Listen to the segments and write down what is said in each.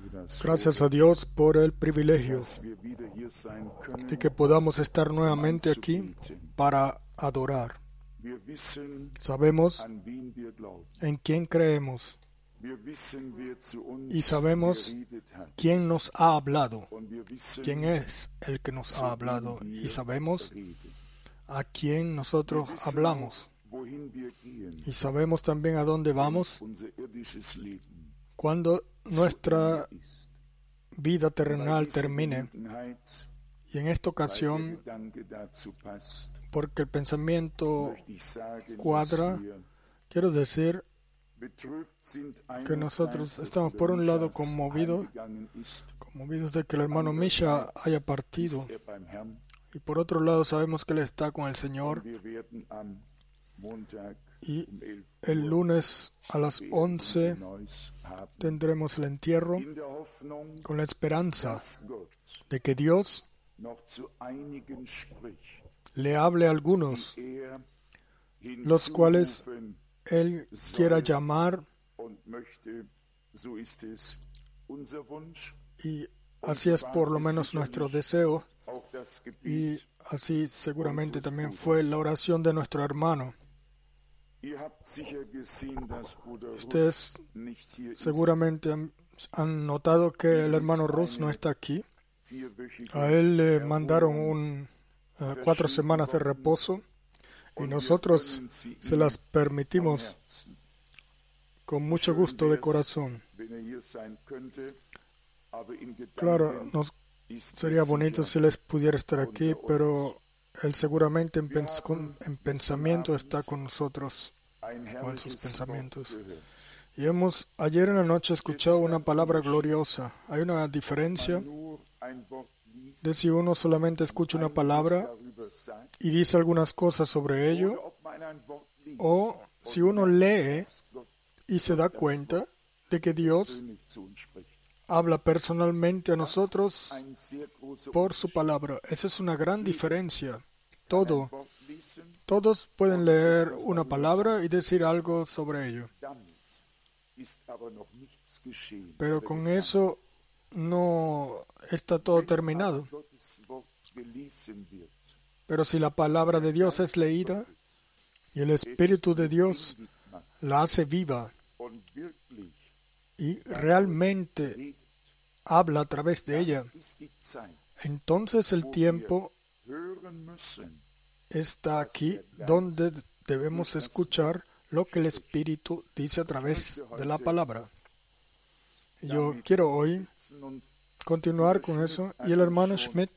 Gracias a Dios por el privilegio de que podamos estar nuevamente aquí para adorar. Sabemos en quién creemos y sabemos quién nos ha hablado, quién es el que nos ha hablado, y sabemos a quién nosotros hablamos, y sabemos también a dónde vamos cuando nuestra vida terrenal termine. Y en esta ocasión, porque el pensamiento cuadra, quiero decir que nosotros estamos por un lado conmovidos de que el hermano Misha haya partido, y por otro lado sabemos que él está con el Señor, y el lunes a las 11 tendremos el entierro con la esperanza de que Dios le hable a algunos, los cuales Él quiera llamar, y así es por lo menos nuestro deseo, y así seguramente también fue la oración de nuestro hermano. Ustedes seguramente han notado que el hermano Rus no está aquí. A él le mandaron 4 semanas de reposo, y nosotros se las permitimos con mucho gusto de corazón. Claro, sería bonito si les pudiera estar aquí, pero él seguramente en pensamiento está con nosotros, o en sus pensamientos. Y ayer en la noche escuchado una palabra gloriosa. Hay una diferencia de si uno solamente escucha una palabra y dice algunas cosas sobre ello, o si uno lee y se da cuenta de que Dios habla personalmente a nosotros por su palabra. Esa es una gran diferencia. Todos pueden leer una palabra y decir algo sobre ello, pero con eso no está todo terminado. Pero si la palabra de Dios es leída y el Espíritu de Dios la hace viva y realmente habla a través de ella, entonces el tiempo está aquí donde debemos escuchar lo que el Espíritu dice a través de la palabra. Yo quiero hoy continuar con eso, y el hermano Schmidt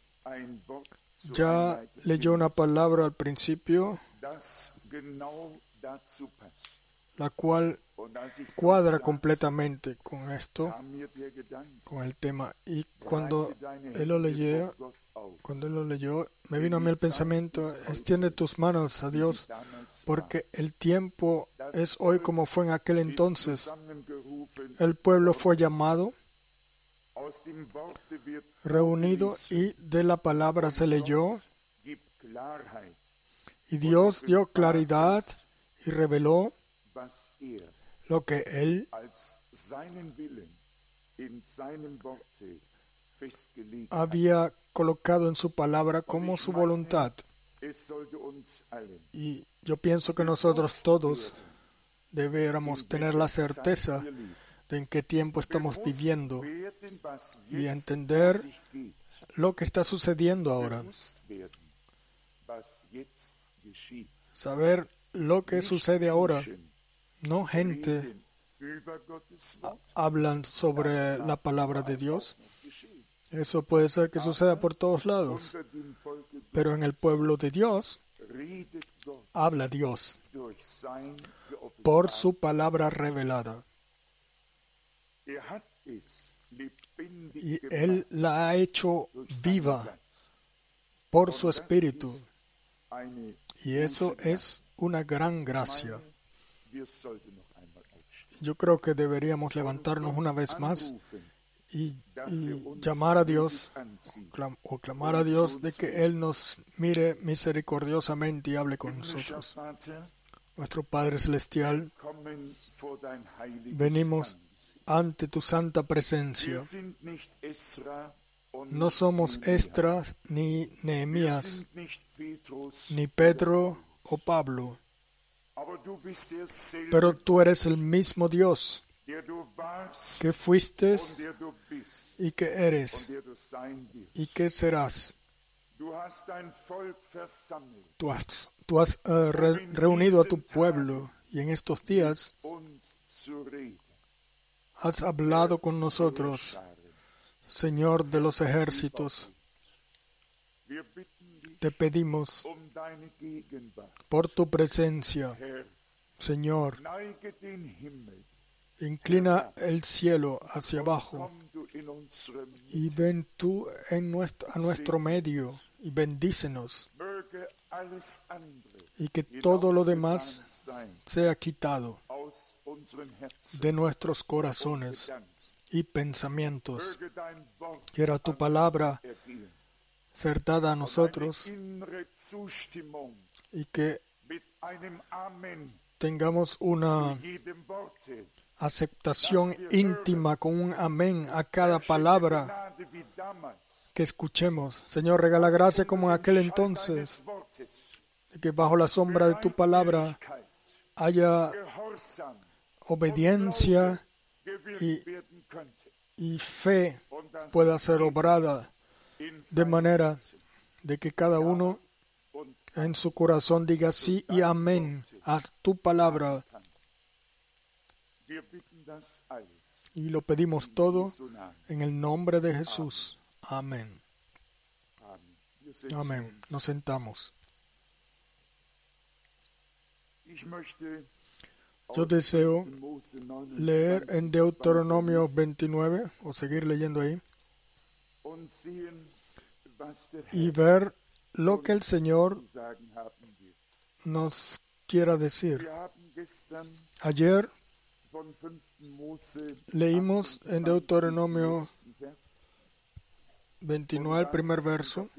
ya leyó una palabra al principio, la cual cuadra completamente con esto, con el tema. Y cuando él lo leyó, me vino a mí el pensamiento: extiende tus manos a Dios, porque el tiempo es hoy como fue en aquel entonces. El pueblo fue llamado, reunido, y de la palabra se leyó, y Dios dio claridad y reveló lo que Él había colocado en su palabra como su voluntad. Y yo pienso que nosotros todos deberíamos tener la certeza de en qué tiempo estamos viviendo y entender lo que está sucediendo ahora. Saber lo que sucede ahora. No gente hablan sobre la palabra de Dios. Eso puede ser que suceda por todos lados. Pero en el pueblo de Dios, habla Dios por su palabra revelada. Y Él la ha hecho viva por su Espíritu. Y eso es una gran gracia. Yo creo que deberíamos levantarnos una vez más y llamar a Dios, o clamar a Dios de que Él nos mire misericordiosamente y hable con nosotros. Nuestro Padre Celestial, venimos ante tu santa presencia. No somos Esdras, ni Nehemías, ni Pedro o Pablo, pero tú eres el mismo Dios que fuiste y que eres y que serás. Tú has reunido a tu pueblo y en estos días has hablado con nosotros, Señor de los ejércitos. Te pedimos por tu presencia, Señor. Inclina el cielo hacia abajo y ven tú a nuestro medio y bendícenos, y que todo lo demás sea quitado de nuestros corazones y pensamientos. Quiera tu palabra ser dada a nosotros y que tengamos una aceptación íntima con un amén a cada palabra que escuchemos. Señor, regala gracia como en aquel entonces, de que bajo la sombra de tu palabra haya obediencia y fe pueda ser obrada, de manera de que cada uno en su corazón diga sí y amén a tu palabra. Y lo pedimos todo en el nombre de Jesús. Amén. Amén. Nos sentamos. Yo deseo leer en Deuteronomio 29, o seguir leyendo ahí, y ver lo que el Señor nos quiera decir. Ayer leímos en Deuteronomio 29, el primer verso,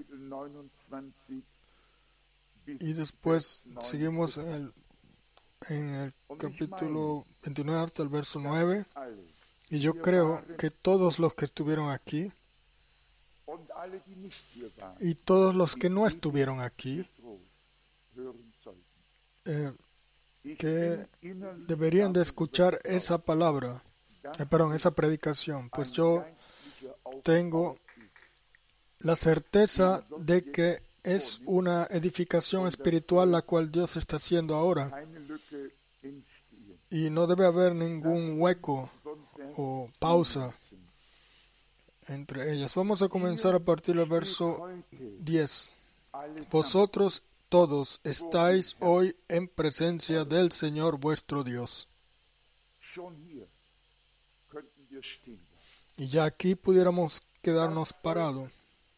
y después seguimos en el capítulo 29 hasta el verso 9, y yo creo que todos los que estuvieron aquí y todos los que no estuvieron aquí que deberían de escuchar esa palabra, esa predicación, pues yo tengo la certeza de que es una edificación espiritual la cual Dios está haciendo ahora, y no debe haber ningún hueco o pausa entre ellas. Vamos a comenzar a partir del verso 10. Vosotros todos estáis hoy en presencia del Señor vuestro Dios. Y ya aquí pudiéramos quedarnos parados.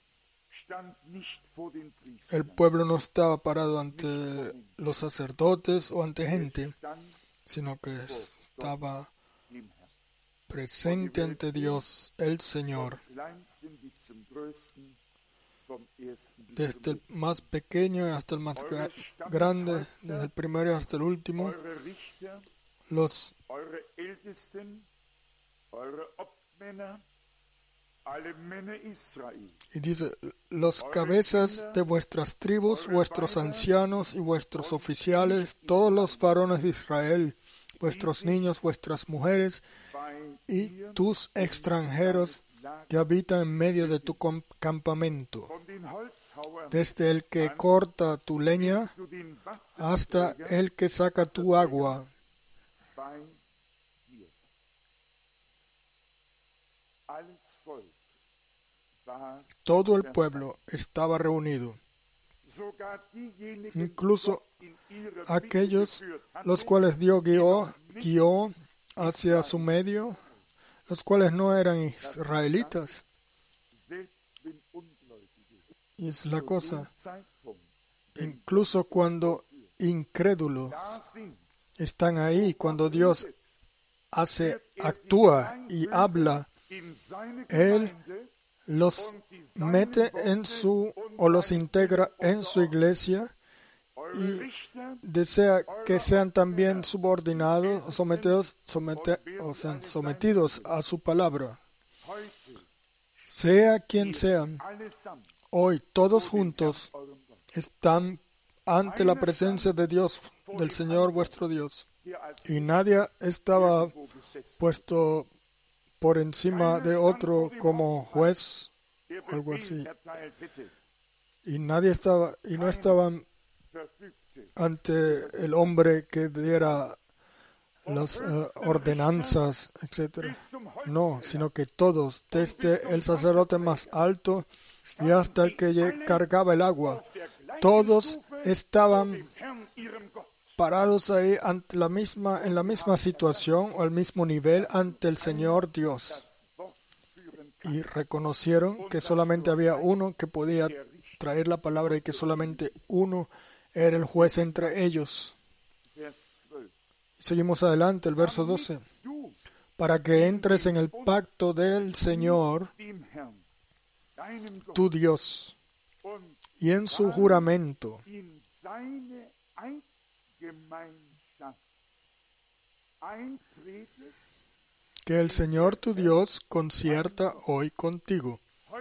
El pueblo no estaba parado ante los sacerdotes o ante gente, sino que estaba presente ante Dios, el Señor. Desde el más pequeño hasta el más grande, desde el primero hasta el último, los y dice, los cabezas de vuestras tribus, vuestros ancianos y vuestros oficiales, todos los varones de Israel, vuestros niños, vuestras mujeres y tus extranjeros que habitan en medio de tu campamento, desde el que corta tu leña hasta el que saca tu agua. Todo el pueblo estaba reunido, incluso aquellos los cuales Dios guió hacia su medio, los cuales no eran israelitas. Y es la cosa, incluso cuando incrédulos están ahí, cuando Dios actúa y habla, Él los mete los integra en su iglesia y desea que sean también subordinados, o sean sometidos a su palabra. Sea quien sean, hoy todos juntos están ante la presencia de Dios, del Señor vuestro Dios. Y nadie estaba puesto por encima de otro como juez o algo así. Y no estaban ante el hombre que diera las ordenanzas, etc. No, sino que todos, desde el sacerdote más alto y hasta el que cargaba el agua, todos estaban parados ahí en la misma situación o al mismo nivel ante el Señor Dios. Y reconocieron que solamente había uno que podía traer la palabra y que solamente uno era el juez entre ellos. Seguimos adelante, el verso 12. Para que entres en el pacto del Señor, tu Dios, y en su juramento, que el Señor tu Dios concierta hoy contigo.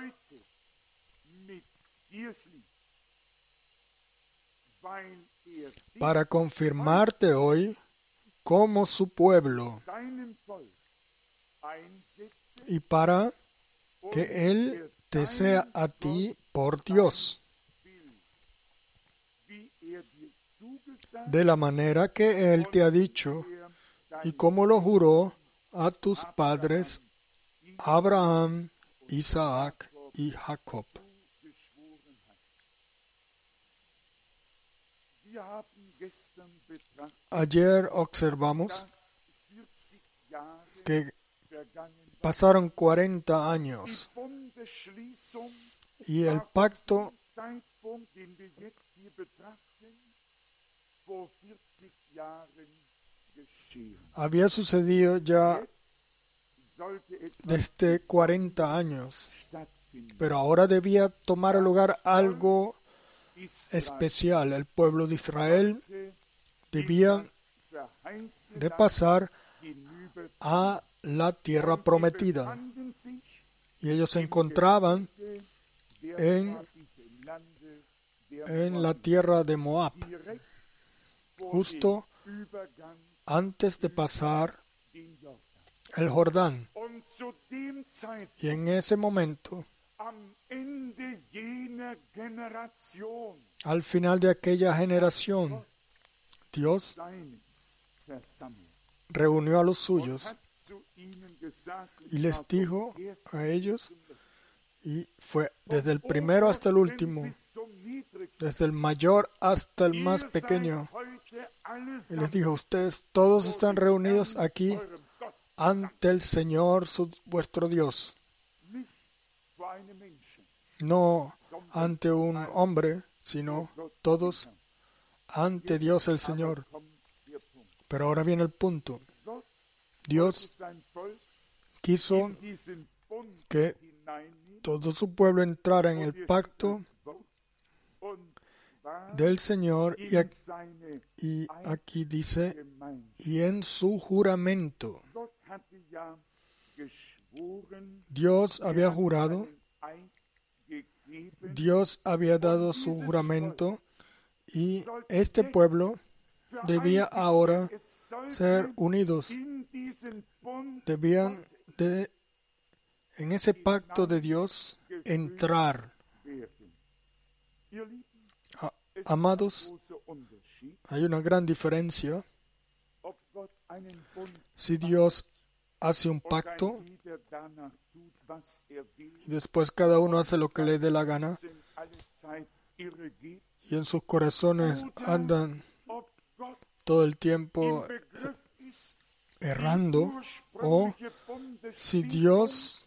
Para confirmarte hoy como su pueblo y para que Él te sea a ti por Dios, de la manera que Él te ha dicho y como lo juró a tus padres Abraham, Isaac y Jacob. Ayer observamos que pasaron 40 años y el pacto había sucedido ya desde 40 años, pero ahora debía tomar lugar algo especial. El pueblo de Israel debía de pasar a la tierra prometida. Y ellos se encontraban en la tierra de Moab, justo antes de pasar el Jordán. Y en ese momento, al final de aquella generación, Dios reunió a los suyos y les dijo a ellos, y fue desde el primero hasta el último, desde el mayor hasta el más pequeño, y les dijo: ustedes todos están reunidos aquí ante el Señor vuestro Dios, no ante un hombre, sino todos ante Dios el Señor. Pero ahora viene el punto. Dios quiso que todo su pueblo entrara en el pacto del Señor, y aquí dice, y en su juramento. Dios había jurado, Dios había dado su juramento, y este pueblo debía ahora ser unidos. Debían de, en ese pacto de Dios, entrar. Amados, hay una gran diferencia. Si Dios hace un pacto y después cada uno hace lo que le dé la gana y en sus corazones andan todo el tiempo errando, o si Dios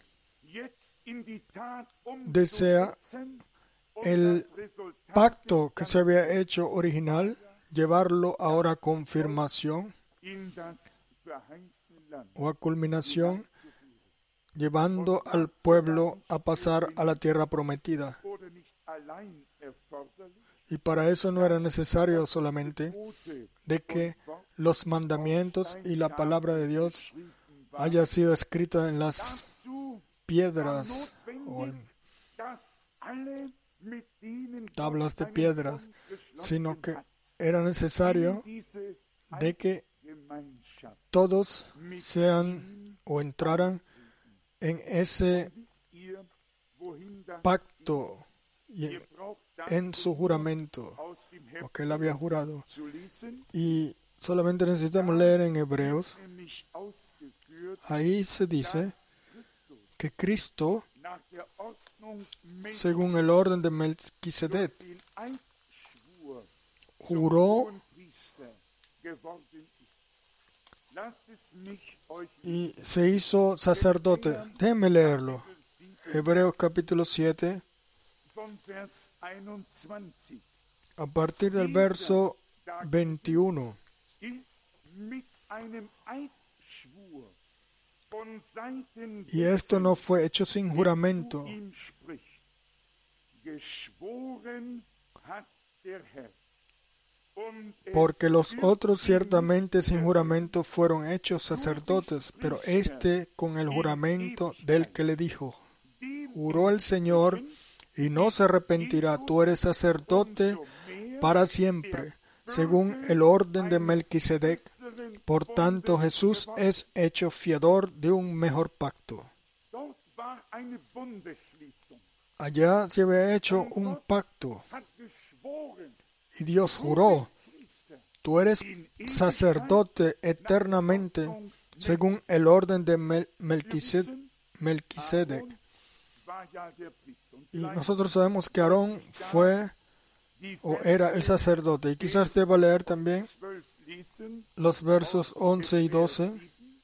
desea el pacto que se había hecho original, llevarlo ahora a confirmación o a culminación, llevando al pueblo a pasar a la tierra prometida. Y para eso no era necesario solamente de que los mandamientos y la palabra de Dios haya sido escrita en las piedras o en tablas de piedras, sino que era necesario de que todos sean o entraran en ese pacto y en su juramento, lo que él había jurado. Y solamente necesitamos leer en Hebreos. Ahí se dice que Cristo, según el orden de Melquisedec, juró y se hizo sacerdote. Déjenme leerlo. Hebreos capítulo 7, a partir del verso 21. Y esto no fue hecho sin juramento, porque los otros ciertamente sin juramento fueron hechos sacerdotes, pero este con el juramento del que le dijo: juró el Señor y no se arrepentirá, tú eres sacerdote para siempre, según el orden de Melquisedec. Por tanto, Jesús es hecho fiador de un mejor pacto. Allá se había hecho un pacto y Dios juró: tú eres sacerdote eternamente, según el orden de Melquisedec. Y nosotros sabemos que Aarón fue o era el sacerdote. Y quizás deba leer también los versos 11 y 12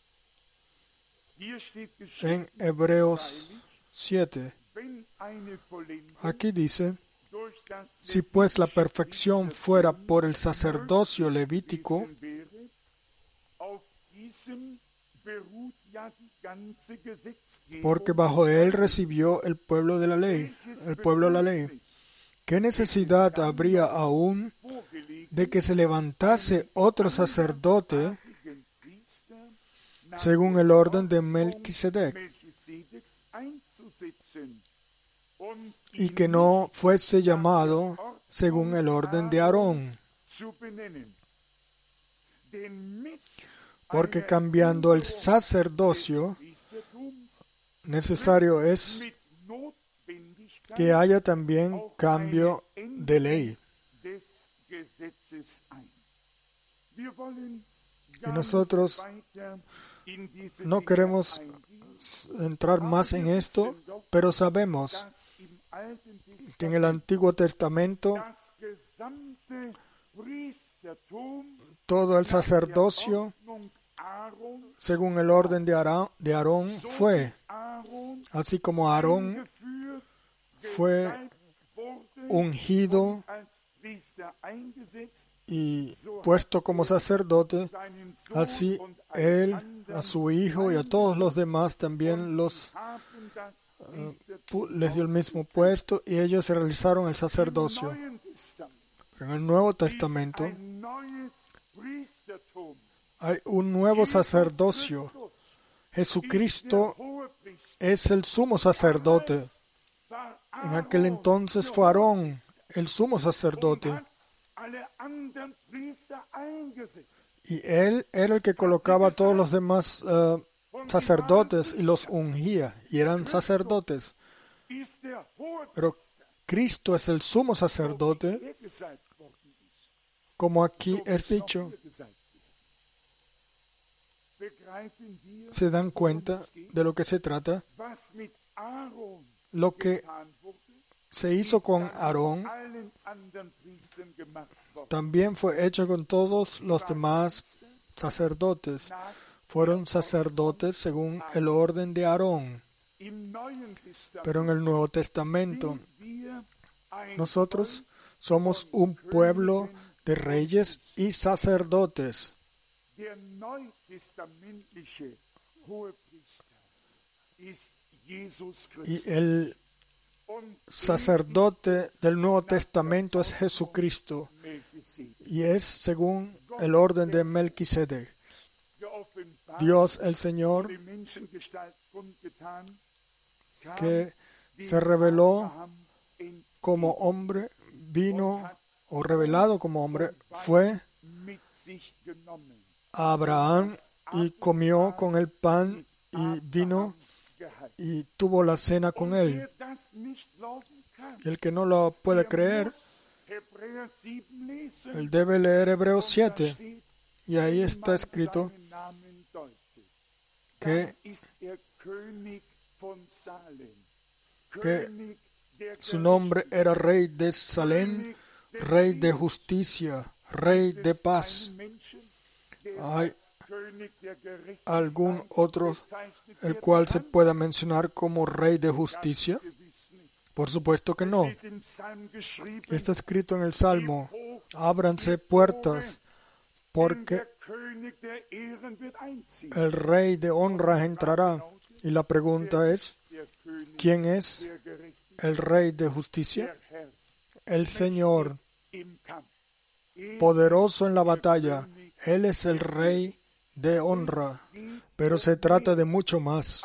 en Hebreos 7. Aquí dice: si pues la perfección fuera por el sacerdocio levítico, porque bajo él recibió el pueblo la ley, ¿qué necesidad habría aún de que se levantase otro sacerdote según el orden de Melquisedec, y que no fuese llamado según el orden de Aarón? Porque cambiando el sacerdocio, necesario es que haya también cambio de ley. Y nosotros no queremos entrar más en esto, pero sabemos que en el Antiguo Testamento todo el sacerdocio, según el orden de Aarón, fue, así como Aarón fue ungido y puesto como sacerdote, así él, a su hijo y a todos los demás también les dio el mismo puesto y ellos realizaron el sacerdocio. Pero en el Nuevo Testamento hay un nuevo sacerdocio. Jesucristo es el sumo sacerdote. En aquel entonces fue Aarón el sumo sacerdote. Y él era el que colocaba a todos los demás sacerdotes y los ungía, y eran sacerdotes. Pero Cristo es el sumo sacerdote, como aquí es dicho. ¿Se dan cuenta de lo que se trata? Lo que se hizo con Aarón también fue hecho con todos los demás sacerdotes. Fueron sacerdotes según el orden de Aarón. Pero en el Nuevo Testamento nosotros somos un pueblo de reyes y sacerdotes. Y el sacerdote del Nuevo Testamento es Jesucristo y es según el orden de Melquisedec. Dios el Señor, que se reveló como hombre, vino o revelado como hombre, fue a Abraham y comió con el pan y vino y tuvo la cena con él. El que no lo puede creer, él debe leer Hebreos 7 y ahí está escrito que su nombre era Rey de Salem, Rey de justicia, Rey de paz. ¿Hay algún otro el cual se pueda mencionar como Rey de justicia? Por supuesto que no. Está escrito en el Salmo: ábranse puertas, porque el Rey de honra entrará. Y la pregunta es, ¿quién es el Rey de justicia? El Señor, poderoso en la batalla. Él es el Rey de honra, pero se trata de mucho más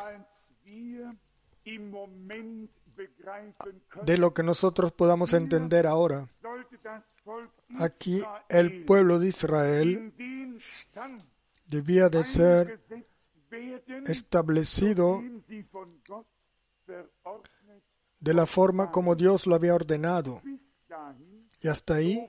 de lo que nosotros podamos entender ahora. Aquí el pueblo de Israel debía de ser establecido de la forma como Dios lo había ordenado. Y hasta ahí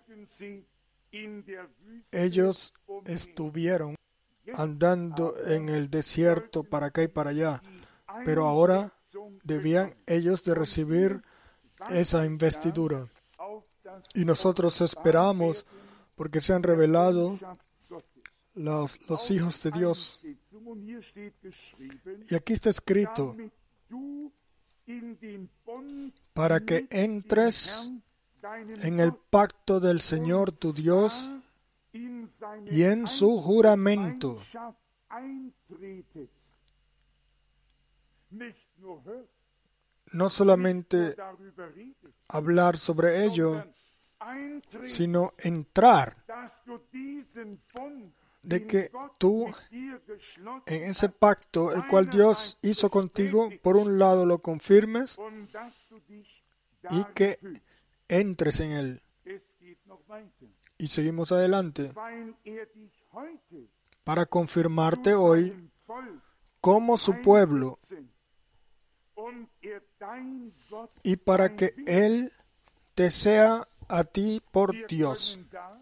ellos estuvieron andando en el desierto para acá y para allá. Pero ahora debían ellos de recibir esa investidura. Y nosotros esperamos porque se han revelado los hijos de Dios. Y aquí está escrito, para que entres en el pacto del Señor tu Dios y en su juramento. No solamente hablar sobre ello, sino entrar, de que tú en ese pacto, el cual Dios hizo contigo, por un lado lo confirmes y que entres en él. Y seguimos adelante. Para confirmarte hoy como su pueblo y para que Él te sea a ti por Dios.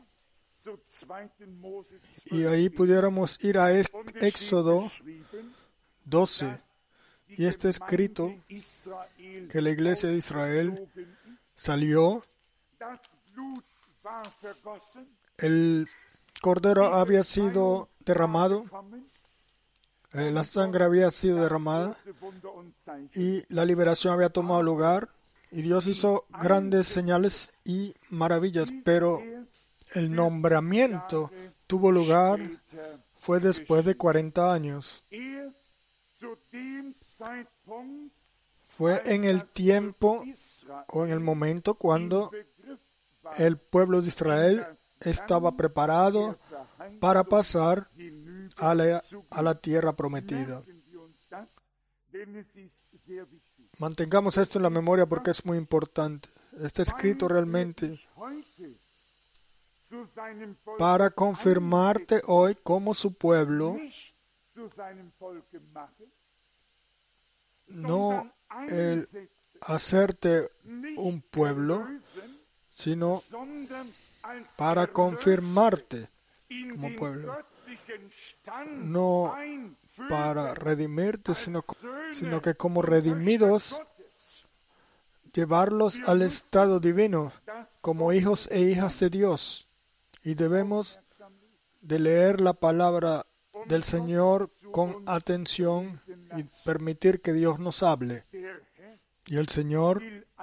Y ahí pudiéramos ir a Éxodo 12. Y está escrito que la iglesia de Israel salió, el cordero había sido derramado, la sangre había sido derramada y la liberación había tomado lugar y Dios hizo grandes señales y maravillas, pero el nombramiento tuvo lugar fue después de 40 años. Fue en el tiempo o en el momento cuando el pueblo de Israel estaba preparado para pasar a la tierra prometida. Mantengamos esto en la memoria porque es muy importante. Está escrito realmente para confirmarte hoy como su pueblo, no el hacerte un pueblo, sino para confirmarte como pueblo. No para redimirte, sino que como redimidos, llevarlos al estado divino, como hijos e hijas de Dios. Y debemos de leer la palabra del Señor con atención y permitir que Dios nos hable. Y el Señor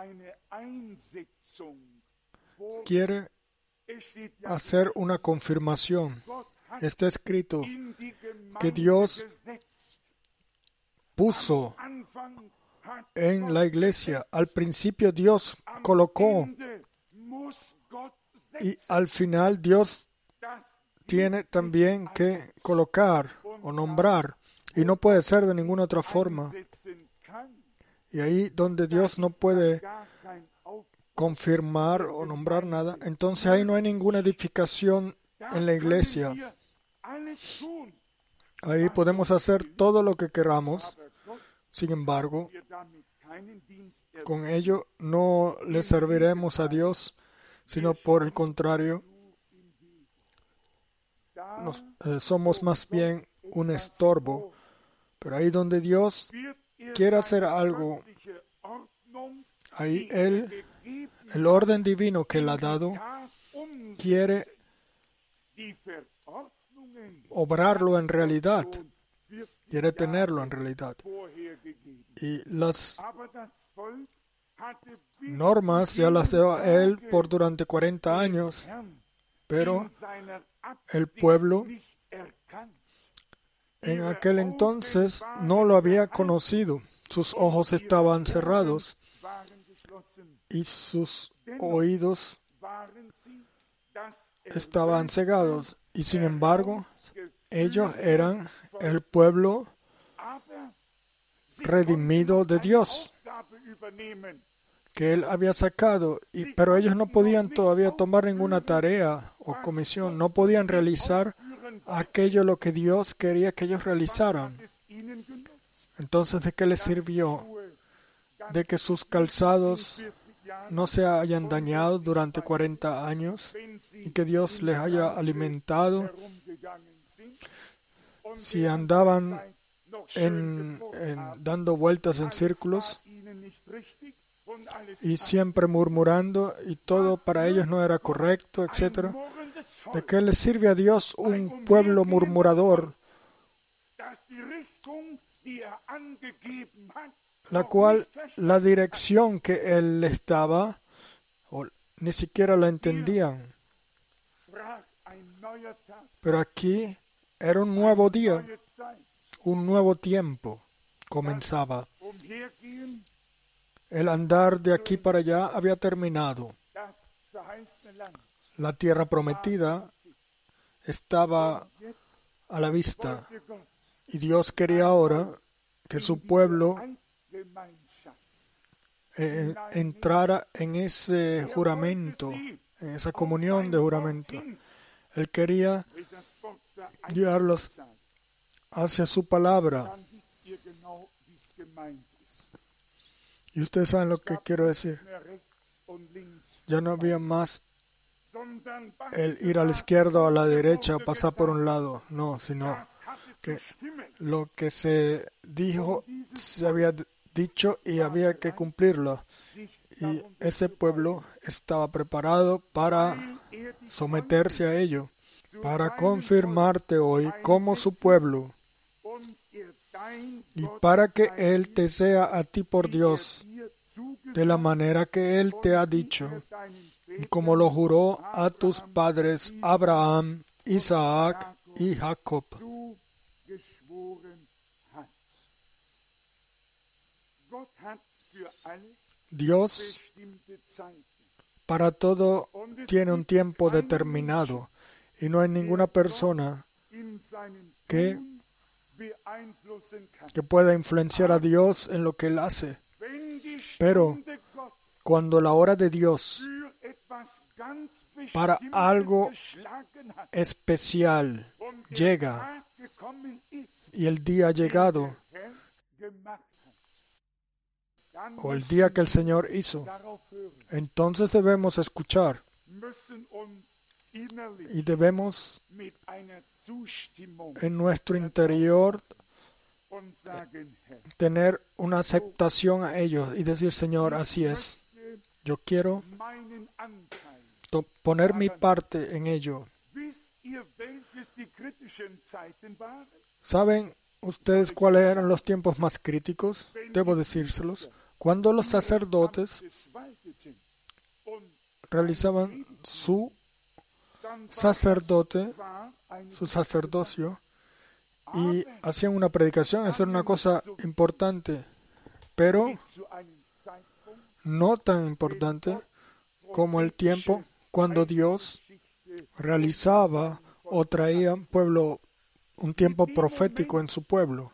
quiere hacer una confirmación. Está escrito que Dios puso en la iglesia. Al principio Dios colocó y al final Dios tiene también que colocar o nombrar, y no puede ser de ninguna otra forma. Y ahí donde Dios no puede confirmar o nombrar nada, entonces ahí no hay ninguna edificación en la iglesia. Ahí podemos hacer todo lo que queramos. Sin embargo, con ello no le serviremos a Dios, sino por el contrario, somos más bien un estorbo. Pero ahí donde Dios quiere hacer algo, ahí el orden divino que Él ha dado, quiere obrarlo en realidad, quiere tenerlo en realidad. Y las normas ya las dio Él por durante 40 años, pero el pueblo en aquel entonces no lo había conocido. Sus ojos estaban cerrados y sus oídos estaban cegados. Y sin embargo, ellos eran el pueblo redimido de Dios, que Él había sacado, pero ellos no podían todavía tomar ninguna tarea o comisión, no podían realizar aquello lo que Dios quería que ellos realizaran. Entonces, ¿de qué les sirvió? De que sus calzados no se hayan dañado durante 40 años y que Dios les haya alimentado. Si andaban dando vueltas en círculos y siempre murmurando y todo para ellos no era correcto, etc. ¿De qué les sirve a Dios un pueblo murmurador, la cual la dirección que Él les daba ni siquiera la entendían? Pero aquí era un nuevo día, un nuevo tiempo comenzaba. El andar de aquí para allá había terminado. La tierra prometida estaba a la vista y Dios quería ahora que su pueblo entrara en ese juramento, en esa comunión de juramento. Él quería guiarlos hacia su palabra. Y ustedes saben lo que quiero decir. Ya no había más el ir a la izquierda o a la derecha o pasar por un lado. No, sino que lo que se dijo se había dicho y había que cumplirlo. Y ese pueblo estaba preparado para someterse a ello, para confirmarte hoy como su pueblo y para que Él te sea a ti por Dios de la manera que Él te ha dicho y como lo juró a tus padres Abraham, Isaac y Jacob. Dios para todo tiene un tiempo determinado y no hay ninguna persona que pueda influenciar a Dios en lo que Él hace. Pero cuando la hora de Dios para algo especial llega y el día ha llegado, o el día que el Señor hizo, entonces debemos escuchar y debemos en nuestro interior tener una aceptación a ellos y decir: Señor, así es, yo quiero poner mi parte en ello. ¿Saben ustedes cuáles eran los tiempos más críticos? Debo decírselos. Cuando los sacerdotes realizaban su sacerdocio y hacían una predicación, eso era una cosa importante. pero no tan importante como el tiempo cuando Dios realizaba o traía un tiempo profético en su pueblo.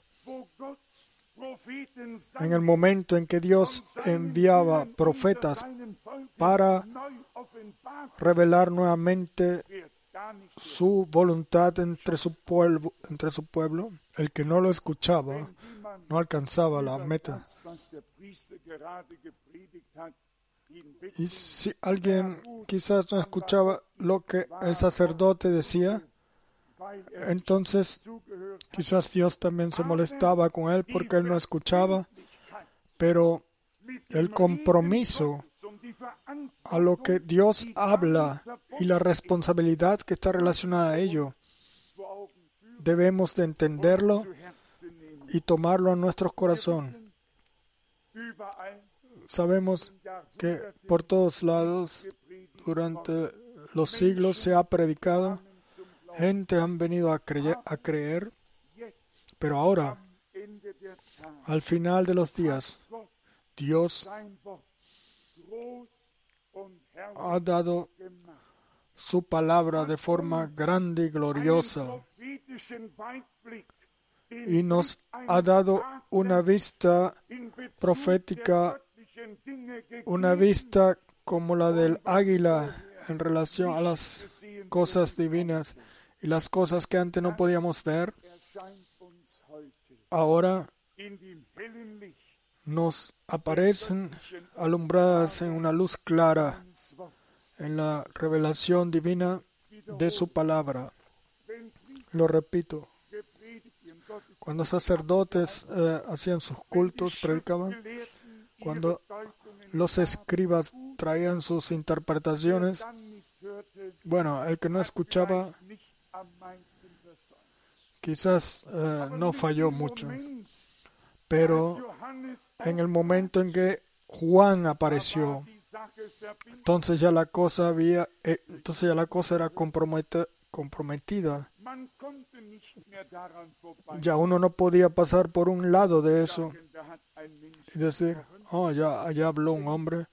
En el momento en que Dios enviaba profetas para revelar nuevamente su voluntad entre su pueblo, el que no lo escuchaba no alcanzaba la meta. Y si alguien quizás no escuchaba lo que el sacerdote decía, entonces quizás Dios también se molestaba con él porque él no escuchaba, pero el compromiso a lo que Dios habla y la responsabilidad que está relacionada a ello, debemos de entenderlo y tomarlo en nuestro corazón. Sabemos que por todos lados, durante los siglos se ha predicado, gente han venido a creer, pero ahora, al final de los días, Dios ha dado su palabra de forma grande y gloriosa y nos ha dado una vista profética, una vista como la del águila en relación a las cosas divinas y las cosas que antes no podíamos ver. Ahora nos aparecen alumbradas en una luz clara en la revelación divina de su palabra. Lo repito, cuando sacerdotes hacían sus cultos, predicaban, cuando los escribas traían sus interpretaciones, bueno, el que no escuchaba quizás no falló mucho, pero en el momento en que Juan apareció, entonces ya la cosa era comprometida. Ya uno no podía pasar por un lado de eso y decir, ya allá habló un hombre.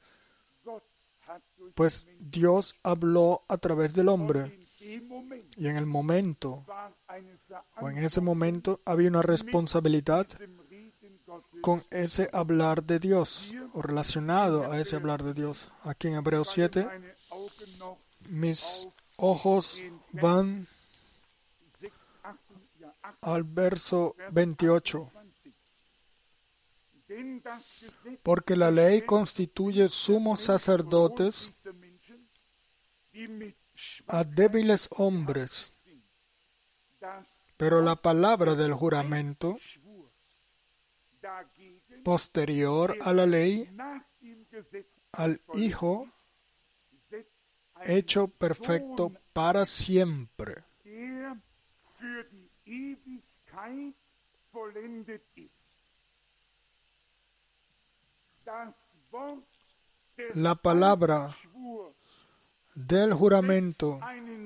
Pues Dios habló a través del hombre. Y en ese momento había una responsabilidad con ese hablar de Dios, o relacionado a ese hablar de Dios. Aquí en Hebreos 7, mis ojos van al verso 28. Porque la ley constituye sumos sacerdotes a débiles hombres, pero la palabra del juramento posterior a la ley, al Hijo hecho perfecto para siempre. La palabra del juramento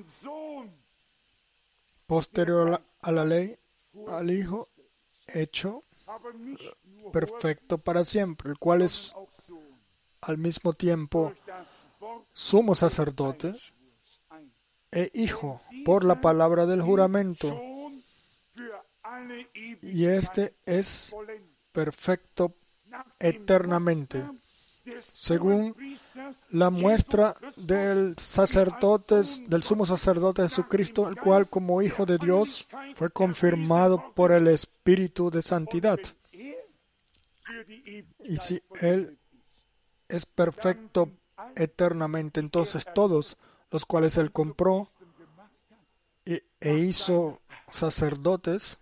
posterior a la ley, al Hijo hecho perfecto para siempre, el cual es al mismo tiempo sumo sacerdote e hijo por la palabra del juramento, y este es perfecto eternamente, según la muestra del sumo sacerdote Jesucristo, el cual como Hijo de Dios fue confirmado por el Espíritu de Santidad. Y si Él es perfecto eternamente, entonces todos los cuales Él compró e hizo sacerdotes,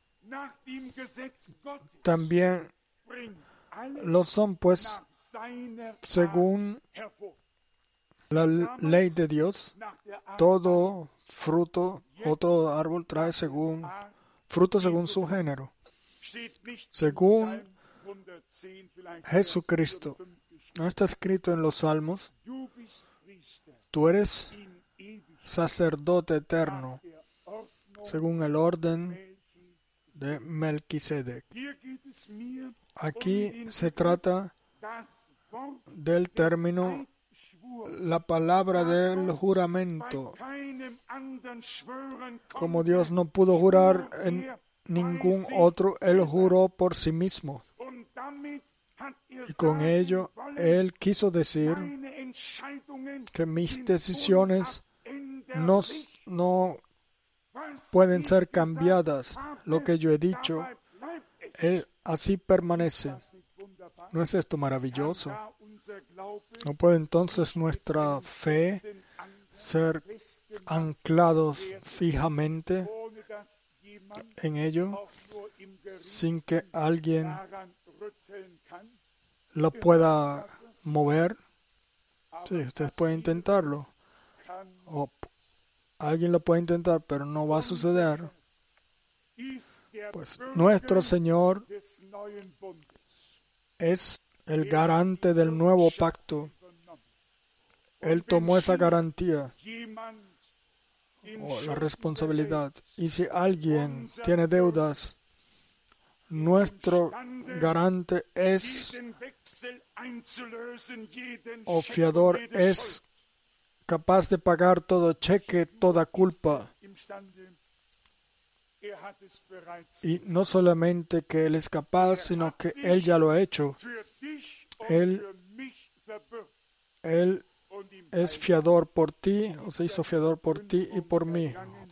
también lo son, pues, según la ley de Dios. Todo fruto o todo árbol trae fruto según su género. Según Jesucristo. No está escrito en los Salmos: tú eres sacerdote eterno, según el orden de Melquisedec. Aquí se trata del término, la palabra del juramento. Como Dios no pudo jurar en ningún otro, Él juró por sí mismo. Y con ello, Él quiso decir que mis decisiones no pueden ser cambiadas. Lo que yo he dicho, así permanece. ¿No es esto maravilloso? ¿No puede entonces nuestra fe ser anclados fijamente en ello sin que alguien lo pueda mover? Sí, ustedes pueden intentarlo. O alguien lo puede intentar, pero no va a suceder. Pues nuestro Señor es el garante del nuevo pacto. Él tomó esa garantía o la responsabilidad. Y si alguien tiene deudas, nuestro garante es, o fiador, es capaz de pagar todo cheque, toda culpa. Y no solamente que Él es capaz, sino que Él ya lo ha hecho. Él es fiador por ti, o se hizo fiador por ti y por mí.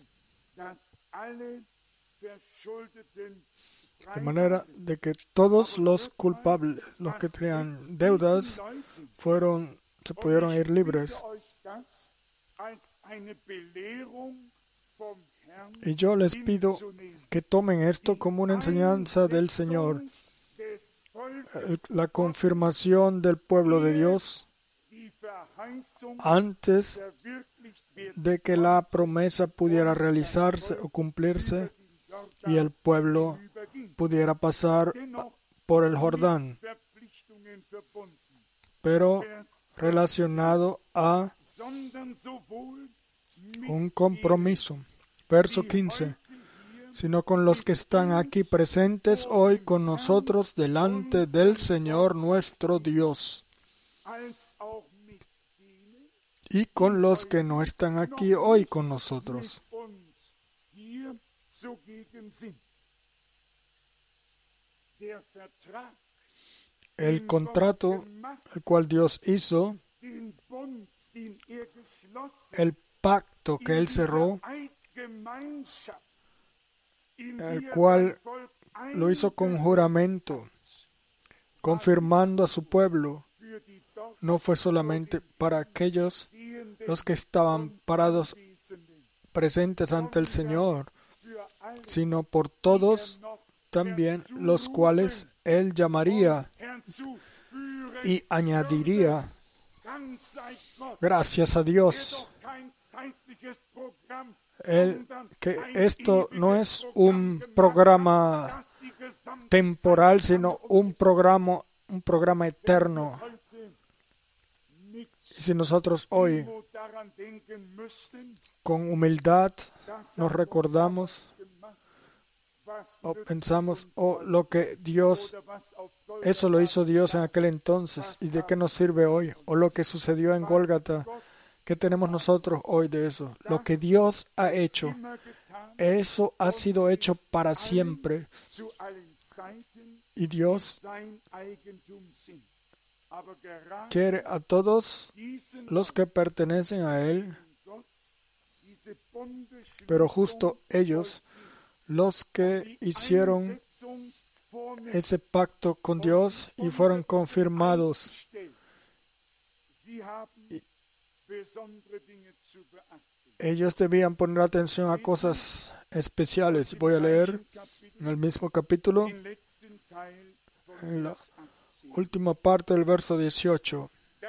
De manera de que todos los culpables, los que tenían deudas, se pudieron ir libres. Y yo les pido que tomen esto como una enseñanza del Señor, la confirmación del pueblo de Dios antes de que la promesa pudiera realizarse o cumplirse y el pueblo pudiera pasar por el Jordán, pero relacionado a un compromiso. Verso 15. Sino con los que están aquí presentes hoy con nosotros delante del Señor nuestro Dios, y con los que no están aquí hoy con nosotros. El contrato el cual Dios hizo, el pacto que Él cerró, el cual lo hizo con juramento, confirmando a su pueblo, no fue solamente para aquellos los que estaban parados presentes ante el Señor, sino por todos también los cuales Él llamaría y añadiría. Gracias a Dios. Que esto no es un programa temporal, sino un programa eterno. Y si nosotros hoy, con humildad, nos recordamos o pensamos, lo que Dios, eso lo hizo Dios en aquel entonces, ¿y de qué nos sirve hoy? O lo que sucedió en Gólgata, ¿qué tenemos nosotros hoy de eso? Lo que Dios ha hecho, eso ha sido hecho para siempre. Y Dios quiere a todos los que pertenecen a Él, pero justo ellos, los que hicieron ese pacto con Dios y fueron confirmados. Ellos debían poner atención a cosas especiales. Voy a leer en el mismo capítulo, en la última parte del verso 18.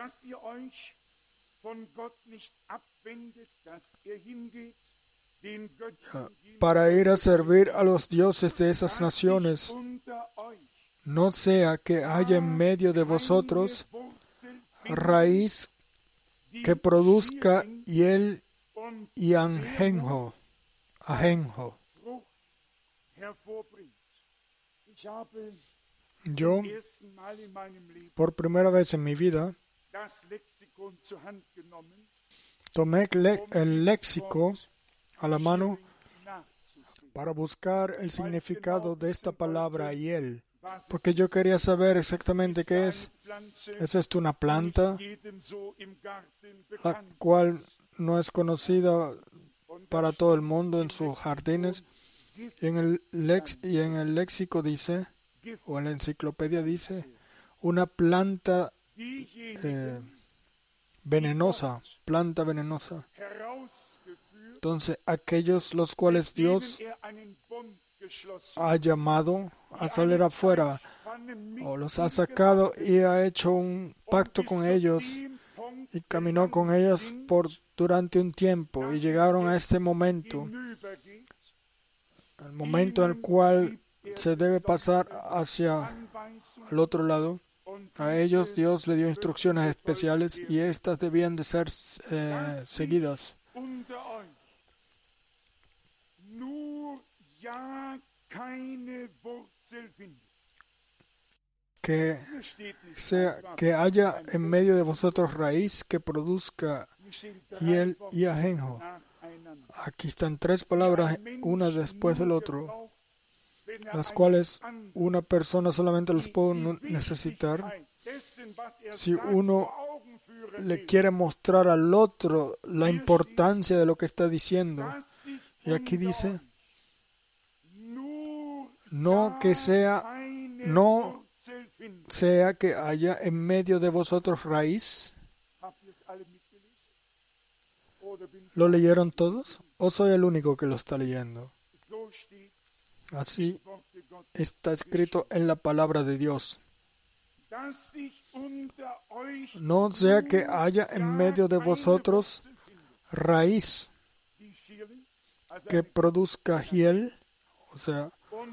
Para ir a servir a los dioses de esas naciones, no sea que haya en medio de vosotros raíz que produzca hiel y ajenjo. Yo, por primera vez en mi vida, tomé el léxico a la mano para buscar el significado de esta palabra hiel, porque yo quería saber exactamente qué es. ¿Es esto una planta, la cual no es conocida para todo el mundo en sus jardines? Y en el léxico dice, o en la enciclopedia dice, una planta venenosa, planta venenosa. Entonces, aquellos los cuales Dios ha llamado a salir afuera, o los ha sacado y ha hecho un pacto con ellos y caminó con ellos durante un tiempo, y llegaron a este momento, el momento en el cual se debe pasar hacia el otro lado. A ellos Dios le dio instrucciones especiales y estas debían de ser seguidas. Que haya en medio de vosotros raíz que produzca hiel y ajenjo. Aquí están 3 palabras, una después del otro, las cuales una persona solamente los puede necesitar si uno le quiere mostrar al otro la importancia de lo que está diciendo. Y aquí dice, no sea que haya en medio de vosotros raíz. ¿Lo leyeron todos? ¿O soy el único que lo está leyendo? Así está escrito en la palabra de Dios. No sea que haya en medio de vosotros raíz que produzca hiel, o sea,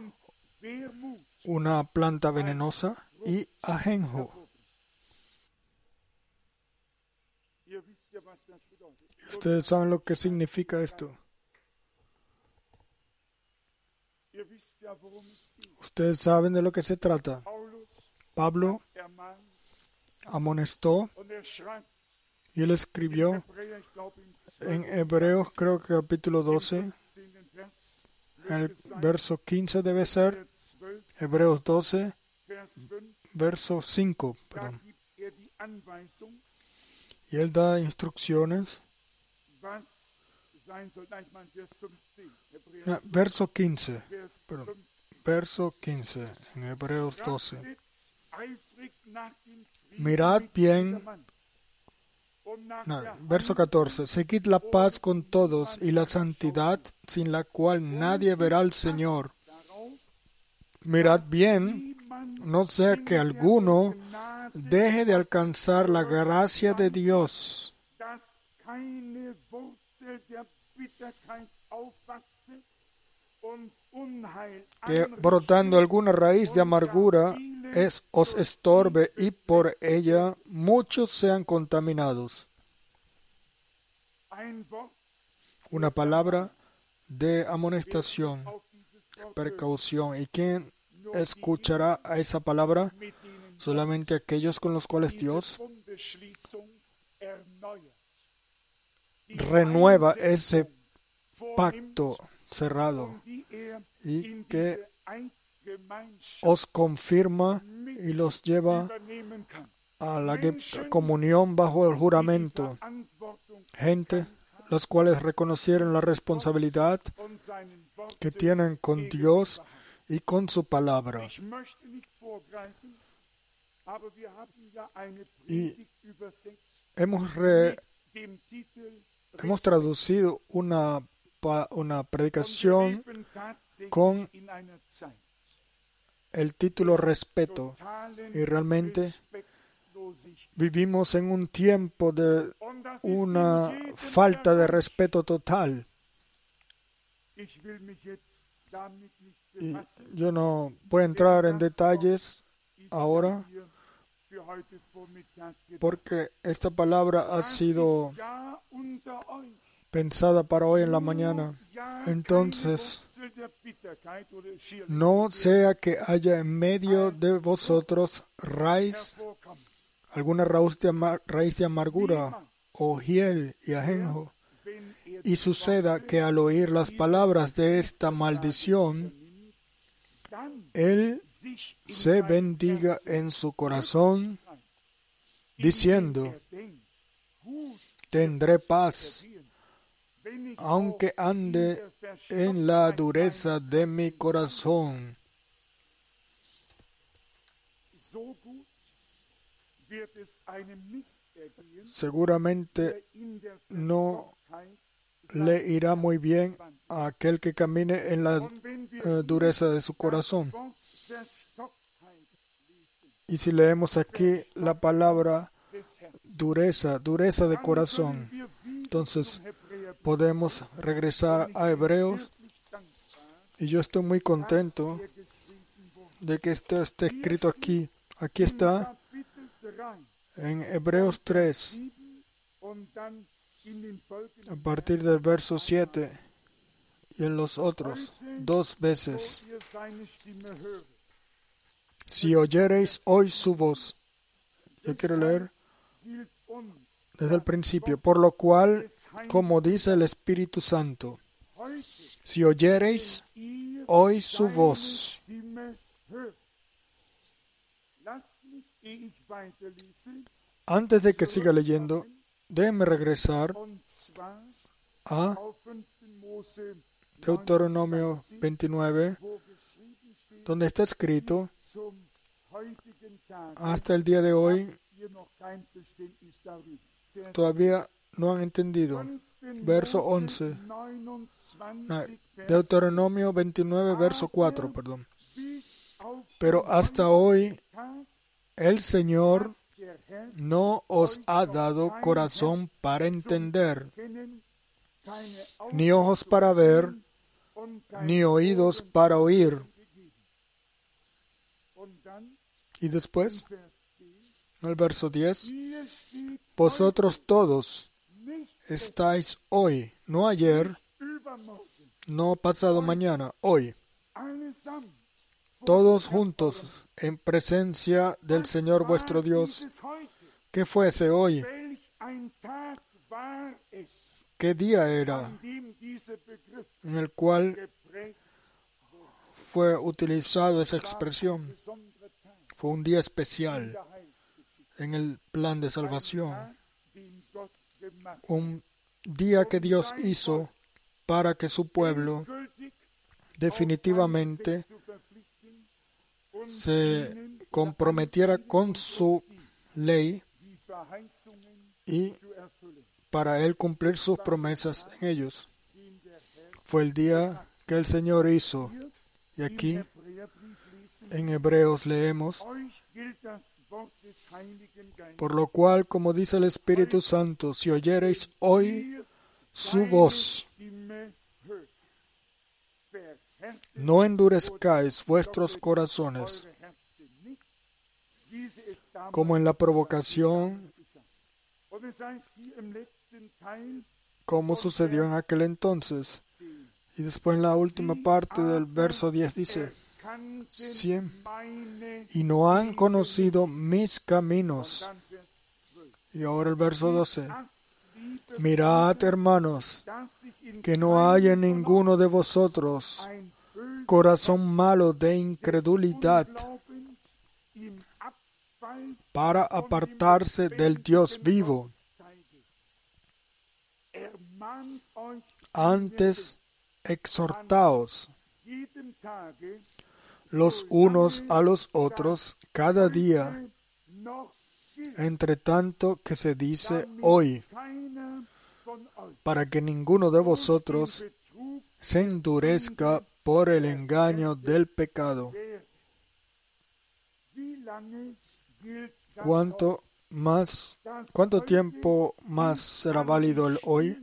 una planta venenosa, y ajenjo. Ustedes saben lo que significa esto. Ustedes saben de lo que se trata. Pablo amonestó y él escribió en Hebreos, creo que capítulo 12, en el verso 15 debe ser, Hebreos 12, verso 5, perdón. Y él da instrucciones. Verso 15, perdón, verso 15 en Hebreos 12. Mirad bien, verso 14. Seguid la paz con todos y la santidad, sin la cual nadie verá al Señor. Mirad bien, no sea que alguno deje de alcanzar la gracia de Dios, que brotando alguna raíz de amargura os estorbe y por ella muchos sean contaminados. Una palabra de amonestación, precaución. ¿Y quién escuchará a esa palabra? Solamente aquellos con los cuales Dios renueva ese pacto cerrado y que os confirma y los lleva a la comunión bajo el juramento. Gente, los cuales reconocieron la responsabilidad que tienen con Dios y con su palabra. Y hemos traducido una predicación con el título Respeto. Y realmente vivimos en un tiempo de una falta de respeto total. Y yo no voy a entrar en detalles ahora, porque esta palabra ha sido pensada para hoy en la mañana. Entonces, no sea que haya en medio de vosotros alguna raíz de amargura o hiel y ajenjo, y suceda que al oír las palabras de esta maldición, él se bendiga en su corazón, diciendo: tendré paz, aunque ande en la dureza de mi corazón. Seguramente no le irá muy bien a aquel que camine en la dureza de su corazón. Y si leemos aquí la palabra dureza de corazón, entonces podemos regresar a Hebreos, y yo estoy muy contento de que esto esté escrito aquí. Aquí está en Hebreos 3, a partir del verso 7 y en los otros 2 veces. Si oyereis hoy su voz. Yo quiero leer desde el principio. Por lo cual, como dice el Espíritu Santo, si oyereis hoy su voz. Antes de que siga leyendo, déjenme regresar a Deuteronomio 29, donde está escrito: hasta el día de hoy todavía no han entendido. Verso 11. Deuteronomio 29, verso 4, perdón. Pero hasta hoy el Señor no os ha dado corazón para entender, ni ojos para ver, ni oídos para oír. Y después, en el verso 10, vosotros todos estáis hoy, no ayer, no pasado mañana, hoy, todos juntos en presencia del Señor vuestro Dios. ¿Qué fuese hoy? ¿Qué día era en el cual fue utilizada esa expresión? Fue un día especial en el plan de salvación. Un día que Dios hizo para que su pueblo definitivamente se comprometiera con su ley y para Él cumplir sus promesas en ellos. Fue el día que el Señor hizo. Y aquí en Hebreos leemos: por lo cual, como dice el Espíritu Santo, si oyereis hoy su voz, no endurezcáis vuestros corazones, como en la provocación, como sucedió en aquel entonces. Y después en la última parte del verso 10 dice: y no han conocido mis caminos. Y ahora el verso 12. Mirad, hermanos, que no haya en ninguno de vosotros corazón malo de incredulidad para apartarse del Dios vivo. Antes exhortaos los unos a los otros cada día, entre tanto que se dice hoy, para que ninguno de vosotros se endurezca por el engaño del pecado. ¿Cuánto tiempo más será válido el hoy?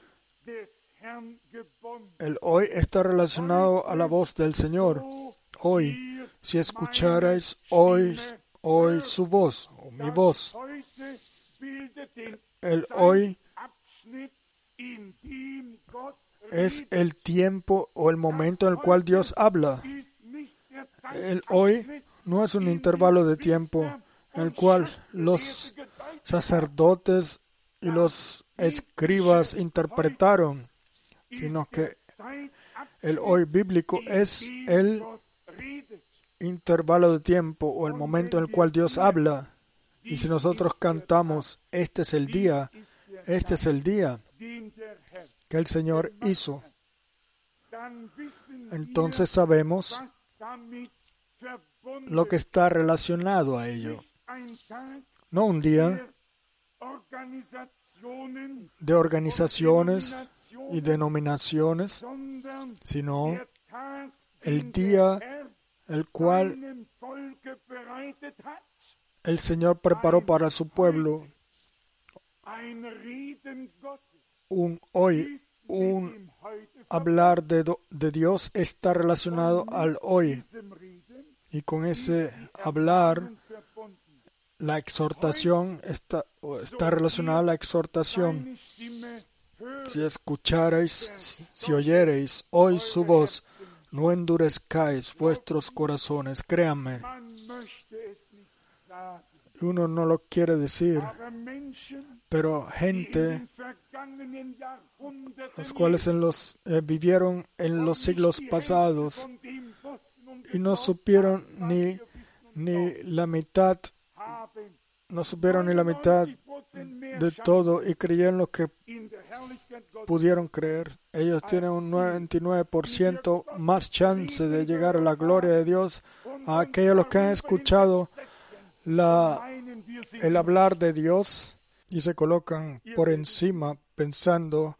El hoy está relacionado a la voz del Señor. Hoy, si escucharais hoy su voz, o mi voz. El hoy es el tiempo o el momento en el cual Dios habla. El hoy no es un intervalo de tiempo en el cual los sacerdotes y los escribas interpretaron, sino que el hoy bíblico es el intervalo de tiempo o el momento en el cual Dios habla. Y si nosotros cantamos, este es el día que el Señor hizo, entonces sabemos lo que está relacionado a ello. No un día de organizaciones y denominaciones, sino el día el cual el Señor preparó para su pueblo. Un hablar de Dios está relacionado al hoy. Y con ese hablar, la exhortación está relacionada a la exhortación. Si escuchareis, si oyereis hoy su voz, no endurezcáis vuestros corazones. Créanme, uno no lo quiere decir, pero gente, los cuales vivieron en los siglos pasados y no supieron ni la mitad, de todo y creyeron lo que pudieron creer. Ellos tienen un 99% más chance de llegar a la gloria de Dios a aquellos los que han escuchado el hablar de Dios y se colocan por encima pensando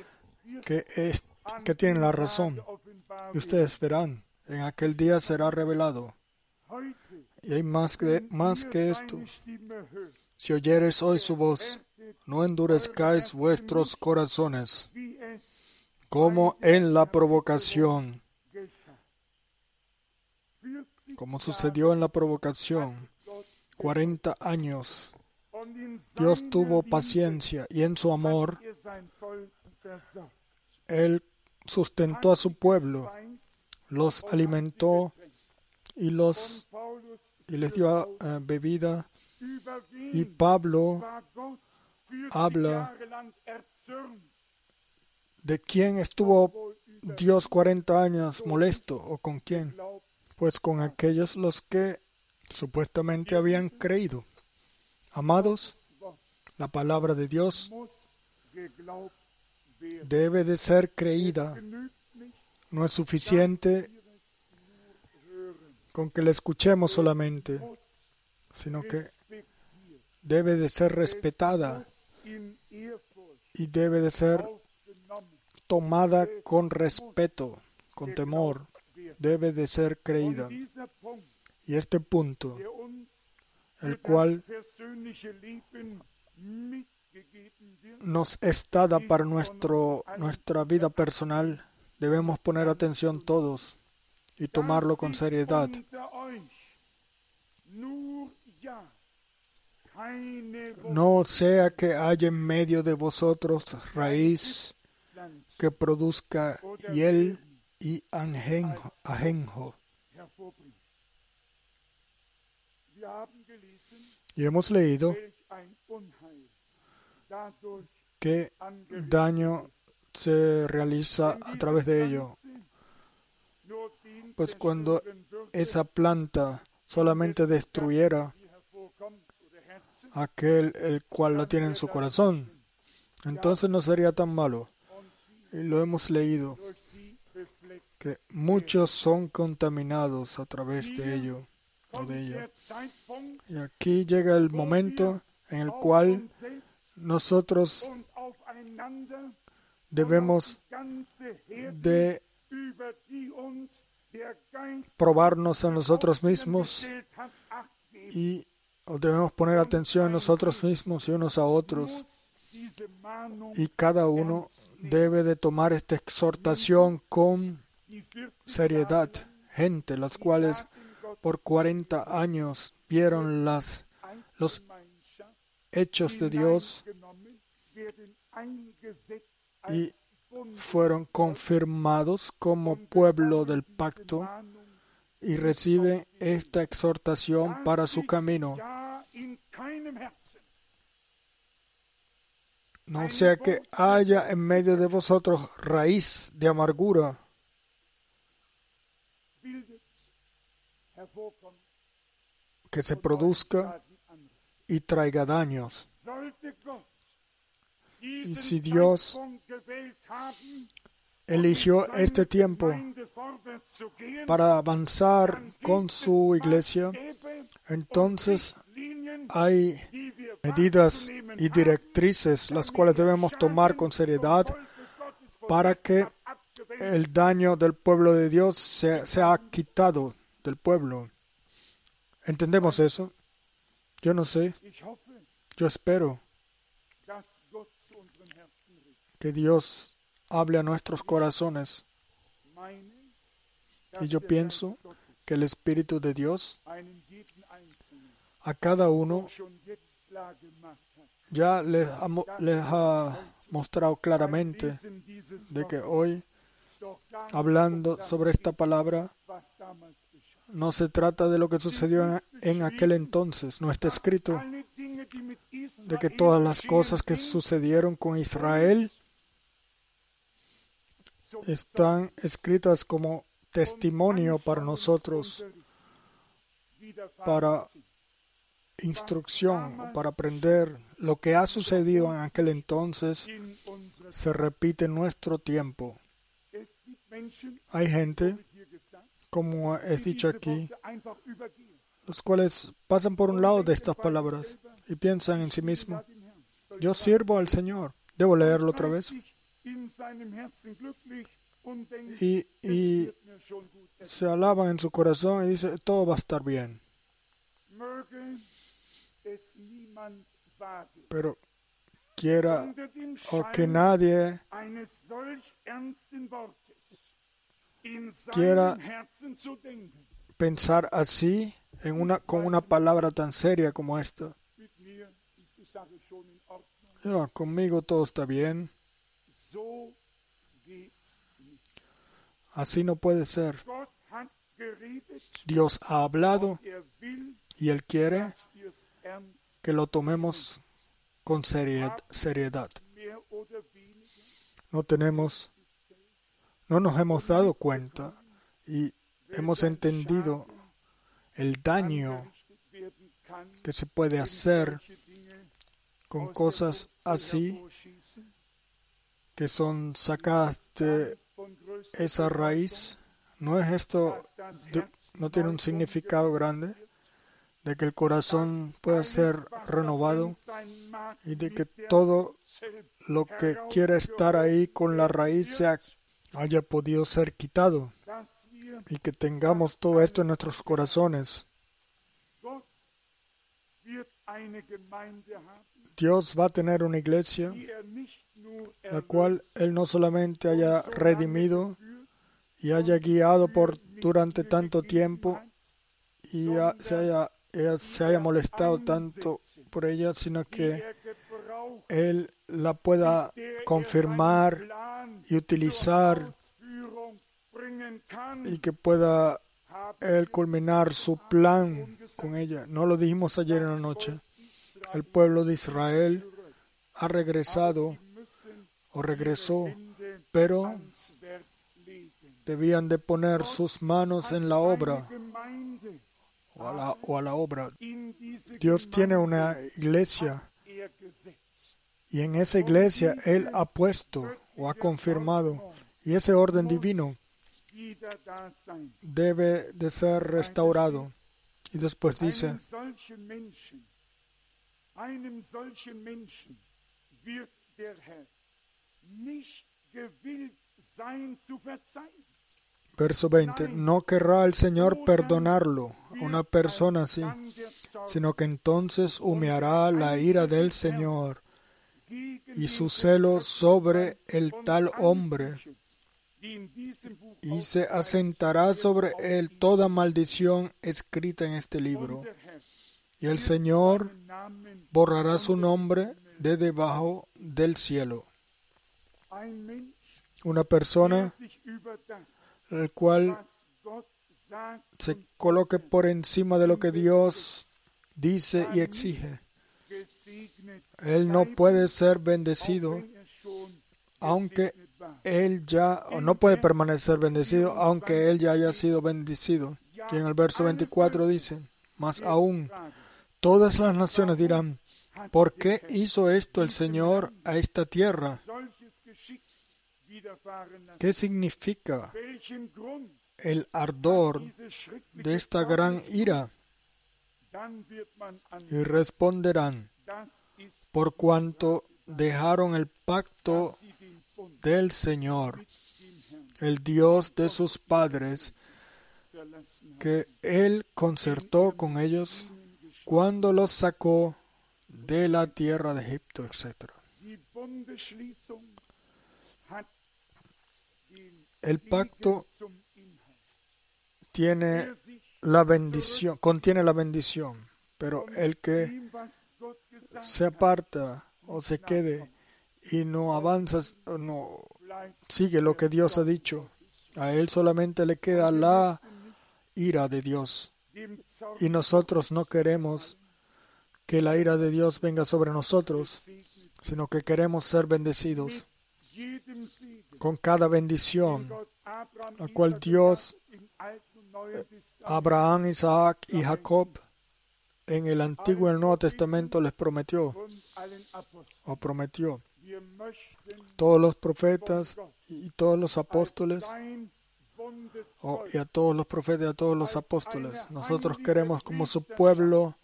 que tienen la razón. Y ustedes verán, en aquel día será revelado. Y hay más que esto. Si oyereis hoy su voz, no endurezcáis vuestros corazones, como en la provocación, como sucedió en la provocación. 40 años. Dios tuvo paciencia y en su amor Él sustentó a su pueblo, los alimentó y les dio bebida. Y Pablo habla de quién estuvo Dios 40 años molesto, o con quién. Pues con aquellos los que supuestamente habían creído. Amados, la palabra de Dios debe de ser creída. No es suficiente con que la escuchemos solamente, sino que debe de ser respetada y debe de ser tomada con respeto, con temor. Debe de ser creída. Y este punto, el cual nos es dada para nuestra vida personal, debemos poner atención todos y tomarlo con seriedad. No sea que haya en medio de vosotros raíz que produzca hiel y ajenjo. Y hemos leído qué daño se realiza a través de ello. Pues cuando esa planta solamente destruyera aquel el cual la tiene en su corazón, entonces no sería tan malo. Y lo hemos leído, que muchos son contaminados a través de ello o de ella. Y aquí llega el momento en el cual nosotros debemos de probarnos a nosotros mismos y debemos poner atención en nosotros mismos y unos a otros. Y cada uno debe de tomar esta exhortación con seriedad. Gente, las cuales por 40 años vieron los hechos de Dios y fueron confirmados como pueblo del pacto y reciben esta exhortación para su camino. No sea que haya en medio de vosotros raíz de amargura que se produzca y traiga daños. Y si Dios eligió este tiempo para avanzar con su iglesia, entonces hay medidas y directrices las cuales debemos tomar con seriedad para que el daño del pueblo de Dios sea quitado del pueblo. ¿Entendemos eso? Yo no sé. Yo espero que Dios hable a nuestros corazones. Y yo pienso que el Espíritu de Dios a cada uno ya les ha mostrado claramente de que hoy, hablando sobre esta palabra, no se trata de lo que sucedió en aquel entonces. No está escrito de que todas las cosas que sucedieron con Israel están escritas como testimonio para nosotros, para instrucción, para aprender. Lo que ha sucedido en aquel entonces se repite en nuestro tiempo. Hay gente, como he dicho aquí, los cuales pasan por un lado de estas palabras y piensan en sí mismos: yo sirvo al Señor, debo leerlo otra vez. Y se alaban en su corazón y dicen: todo va a estar bien. Pero quiera o que nadie quiera pensar así con una palabra tan seria como esta. No, conmigo todo está bien. Así no puede ser. Dios ha hablado y Él quiere que lo tomemos con seriedad. No nos hemos dado cuenta y hemos entendido el daño que se puede hacer con cosas así, que son sacadas de esa raíz. ¿No es esto, no tiene un significado grande? De que el corazón pueda ser renovado y de que todo lo que quiera estar ahí con la raíz haya podido ser quitado y que tengamos todo esto en nuestros corazones. Dios va a tener una iglesia la cual Él no solamente haya redimido y haya guiado durante tanto tiempo y se haya molestado tanto por ella, sino que Él la pueda confirmar y utilizar y que pueda Él culminar su plan con ella. No lo dijimos ayer en la noche. El pueblo de Israel ha regresado o regresó, pero debían de poner sus manos en la obra o a la obra. Dios tiene una iglesia y en esa iglesia Él ha puesto o ha confirmado, y ese orden divino debe de ser restaurado. Y después dice: verso 20, no querrá el Señor perdonarlo a una persona así, sino que entonces humeará la ira del Señor y su celo sobre el tal hombre, y se asentará sobre él toda maldición escrita en este libro, y el Señor borrará su nombre de debajo del cielo. Una persona el cual se coloque por encima de lo que Dios dice y exige. Él no puede ser bendecido, aunque él ya, o no puede permanecer bendecido, aunque él ya haya sido bendecido. Y en el verso 24 dice, mas aún todas las naciones dirán, ¿por qué hizo esto el Señor a esta tierra? ¿Qué significa el ardor de esta gran ira? Y responderán, por cuanto dejaron el pacto del Señor, el Dios de sus padres, que Él concertó con ellos cuando los sacó de la tierra de Egipto, etc. El pacto tiene la bendición, contiene la bendición, pero el que se aparta o se quede y no avanza, no sigue lo que Dios ha dicho, a él solamente le queda la ira de Dios. Y nosotros no queremos que la ira de Dios venga sobre nosotros, sino que queremos ser bendecidos con cada bendición, la cual Dios, Abraham, Isaac y Jacob, en el Antiguo y el Nuevo Testamento les prometió. Todos los profetas y todos los apóstoles, y a todos los profetas y a todos los apóstoles. Nosotros queremos como su pueblo,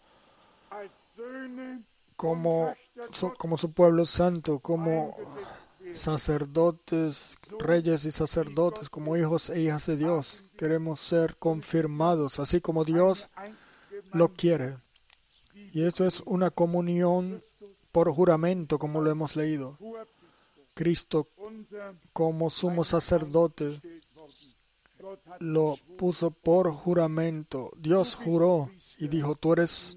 como su pueblo santo, como sacerdotes, reyes y sacerdotes, como hijos e hijas de Dios. Queremos ser confirmados, así como Dios lo quiere. Y eso es una comunión por juramento, como lo hemos leído. Cristo, como sumo sacerdote, lo puso por juramento. Dios juró y dijo, tú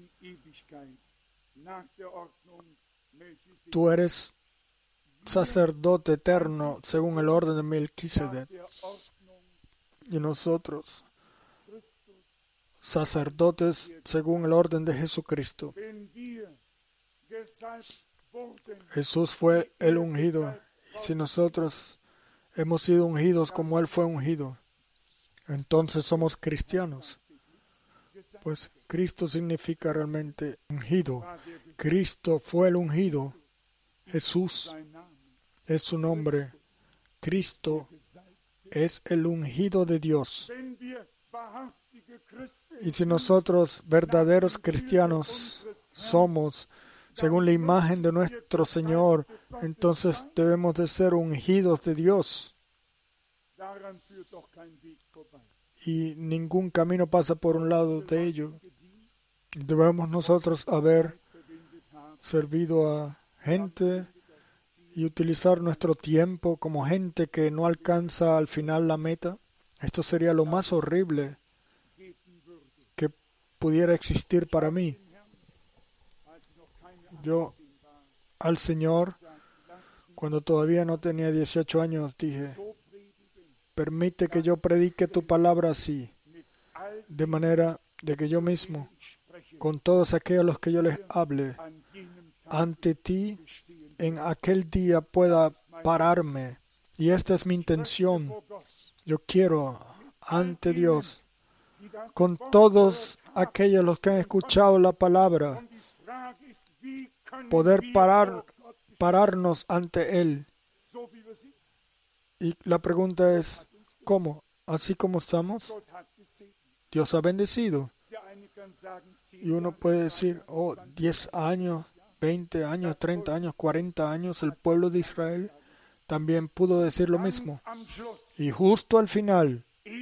eres sacerdote eterno según el orden de Melquisedec. Y nosotros, sacerdotes según el orden de Jesucristo. Jesús fue el ungido. Y si nosotros hemos sido ungidos como Él fue ungido, entonces somos cristianos. Pues Cristo significa realmente ungido. Cristo fue el ungido. Jesús es su nombre. Cristo es el ungido de Dios. Y si nosotros, verdaderos cristianos, somos según la imagen de nuestro Señor, entonces debemos de ser ungidos de Dios. Y ningún camino pasa por un lado de ello. Debemos nosotros haber servido a gente y utilizar nuestro tiempo como gente que no alcanza al final la meta. Esto sería lo más horrible que pudiera existir para mí. Yo al Señor, cuando todavía no tenía 18 años, dije, permite que yo predique tu palabra así, de manera de que yo mismo, con todos aquellos a los que yo les hable, ante ti, en aquel día pueda pararme. Y esta es mi intención. Yo quiero, ante Dios, con todos aquellos los que han escuchado la palabra, poder pararnos ante Él. Y la pregunta es, ¿cómo? ¿Así como estamos? Dios ha bendecido. Y uno puede decir, 10 años, 20 años, 30 años, 40 años, el pueblo de Israel también pudo decir lo mismo. Y justo al final,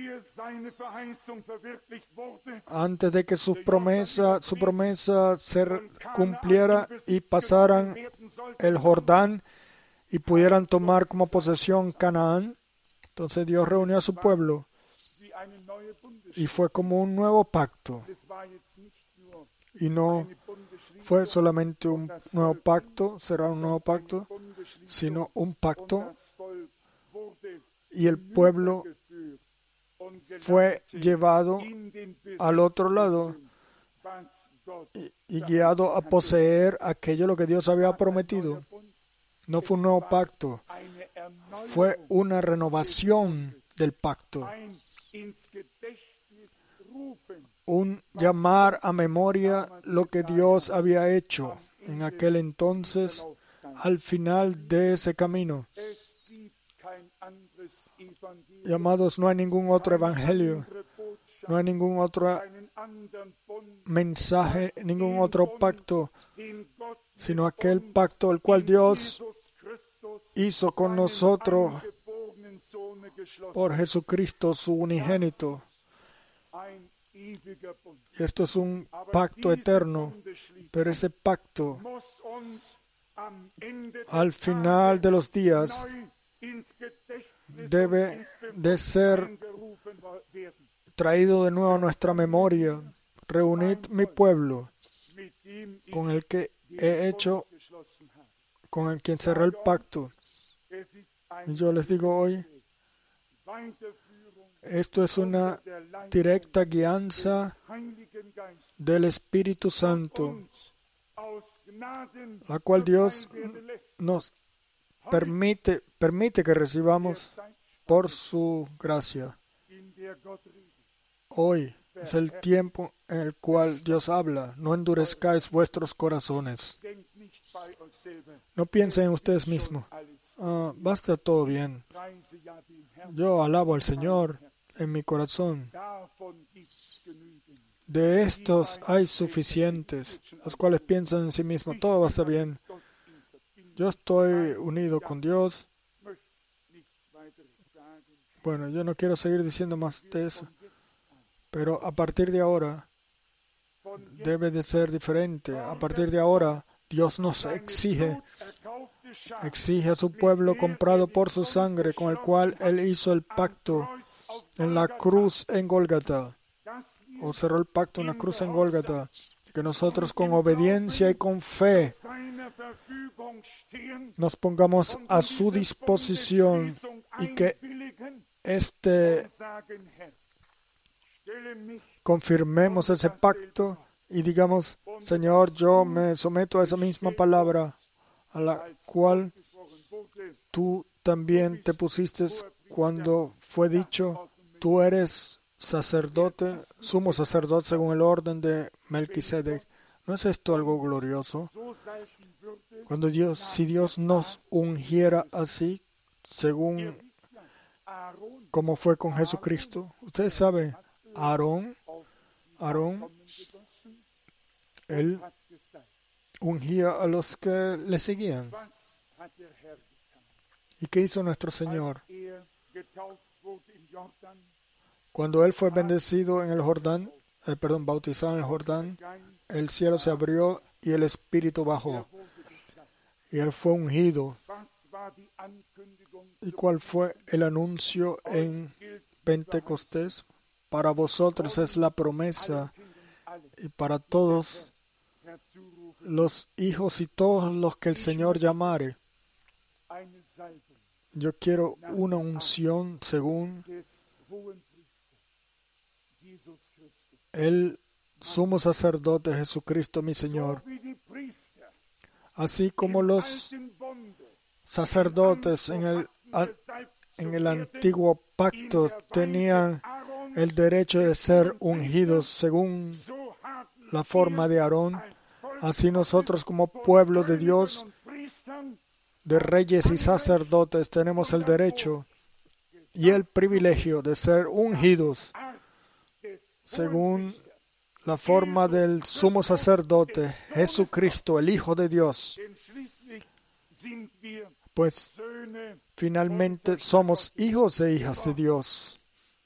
antes de que su promesa se cumpliera y pasaran el Jordán y pudieran tomar como posesión Canaán, entonces Dios reunió a su pueblo y fue como un nuevo pacto. Y no fue solamente un nuevo pacto, será un nuevo pacto, sino un pacto y el pueblo fue llevado al otro lado y guiado a poseer aquello lo que Dios había prometido. No fue un nuevo pacto, fue una renovación del pacto. Un llamar a memoria lo que Dios había hecho en aquel entonces al final de ese camino. Y amados, no hay ningún otro evangelio, no hay ningún otro mensaje, ningún otro pacto, sino aquel pacto el cual Dios hizo con nosotros por Jesucristo, su unigénito. Y esto es un pacto eterno, pero ese pacto, al final de los días, debe de ser traído de nuevo a nuestra memoria. Reunid mi pueblo, con el que he hecho, con el quien cerré el pacto. Y yo les digo hoy, esto es una directa guianza del Espíritu Santo, la cual Dios nos permite que recibamos por su gracia. Hoy es el tiempo en el cual Dios habla. No endurezcáis vuestros corazones. No piensen en ustedes mismos. Basta todo bien. Yo alabo al Señor en mi corazón. De estos hay suficientes, los cuales piensan en sí mismos, todo va a estar bien. Yo estoy unido con Dios. Bueno, yo no quiero seguir diciendo más de eso, pero a partir de ahora debe de ser diferente. A partir de ahora Dios nos exige a su pueblo comprado por su sangre, con el cual Él hizo el pacto en la cruz en Gólgata, o cerró el pacto en la cruz en Gólgata, que nosotros con obediencia y con fe nos pongamos a su disposición y que confirmemos ese pacto y digamos, Señor, yo me someto a esa misma palabra a la cual tú también te pusiste cuando fue dicho, tú eres sacerdote, sumo sacerdote según el orden de Melquisedec. ¿No es esto algo glorioso? Cuando si Dios nos ungiera así, según como fue con Jesucristo. Ustedes saben, Aarón, él ungía a los que le seguían. ¿Y qué hizo nuestro Señor? Cuando Él fue bendecido en el Jordán, bautizado en el Jordán, el cielo se abrió y el Espíritu bajó. Y Él fue ungido. ¿Y cuál fue el anuncio en Pentecostés? Para vosotros es la promesa y para todos los hijos y todos los que el Señor llamare. Yo quiero una unción según el sumo sacerdote Jesucristo mi Señor. Así como los sacerdotes en el antiguo pacto tenían el derecho de ser ungidos según la forma de Aarón, así nosotros como pueblo de Dios, de reyes y sacerdotes, tenemos el derecho y el privilegio de ser ungidos según la forma del sumo sacerdote Jesucristo, el Hijo de Dios. Pues finalmente somos hijos e hijas de Dios.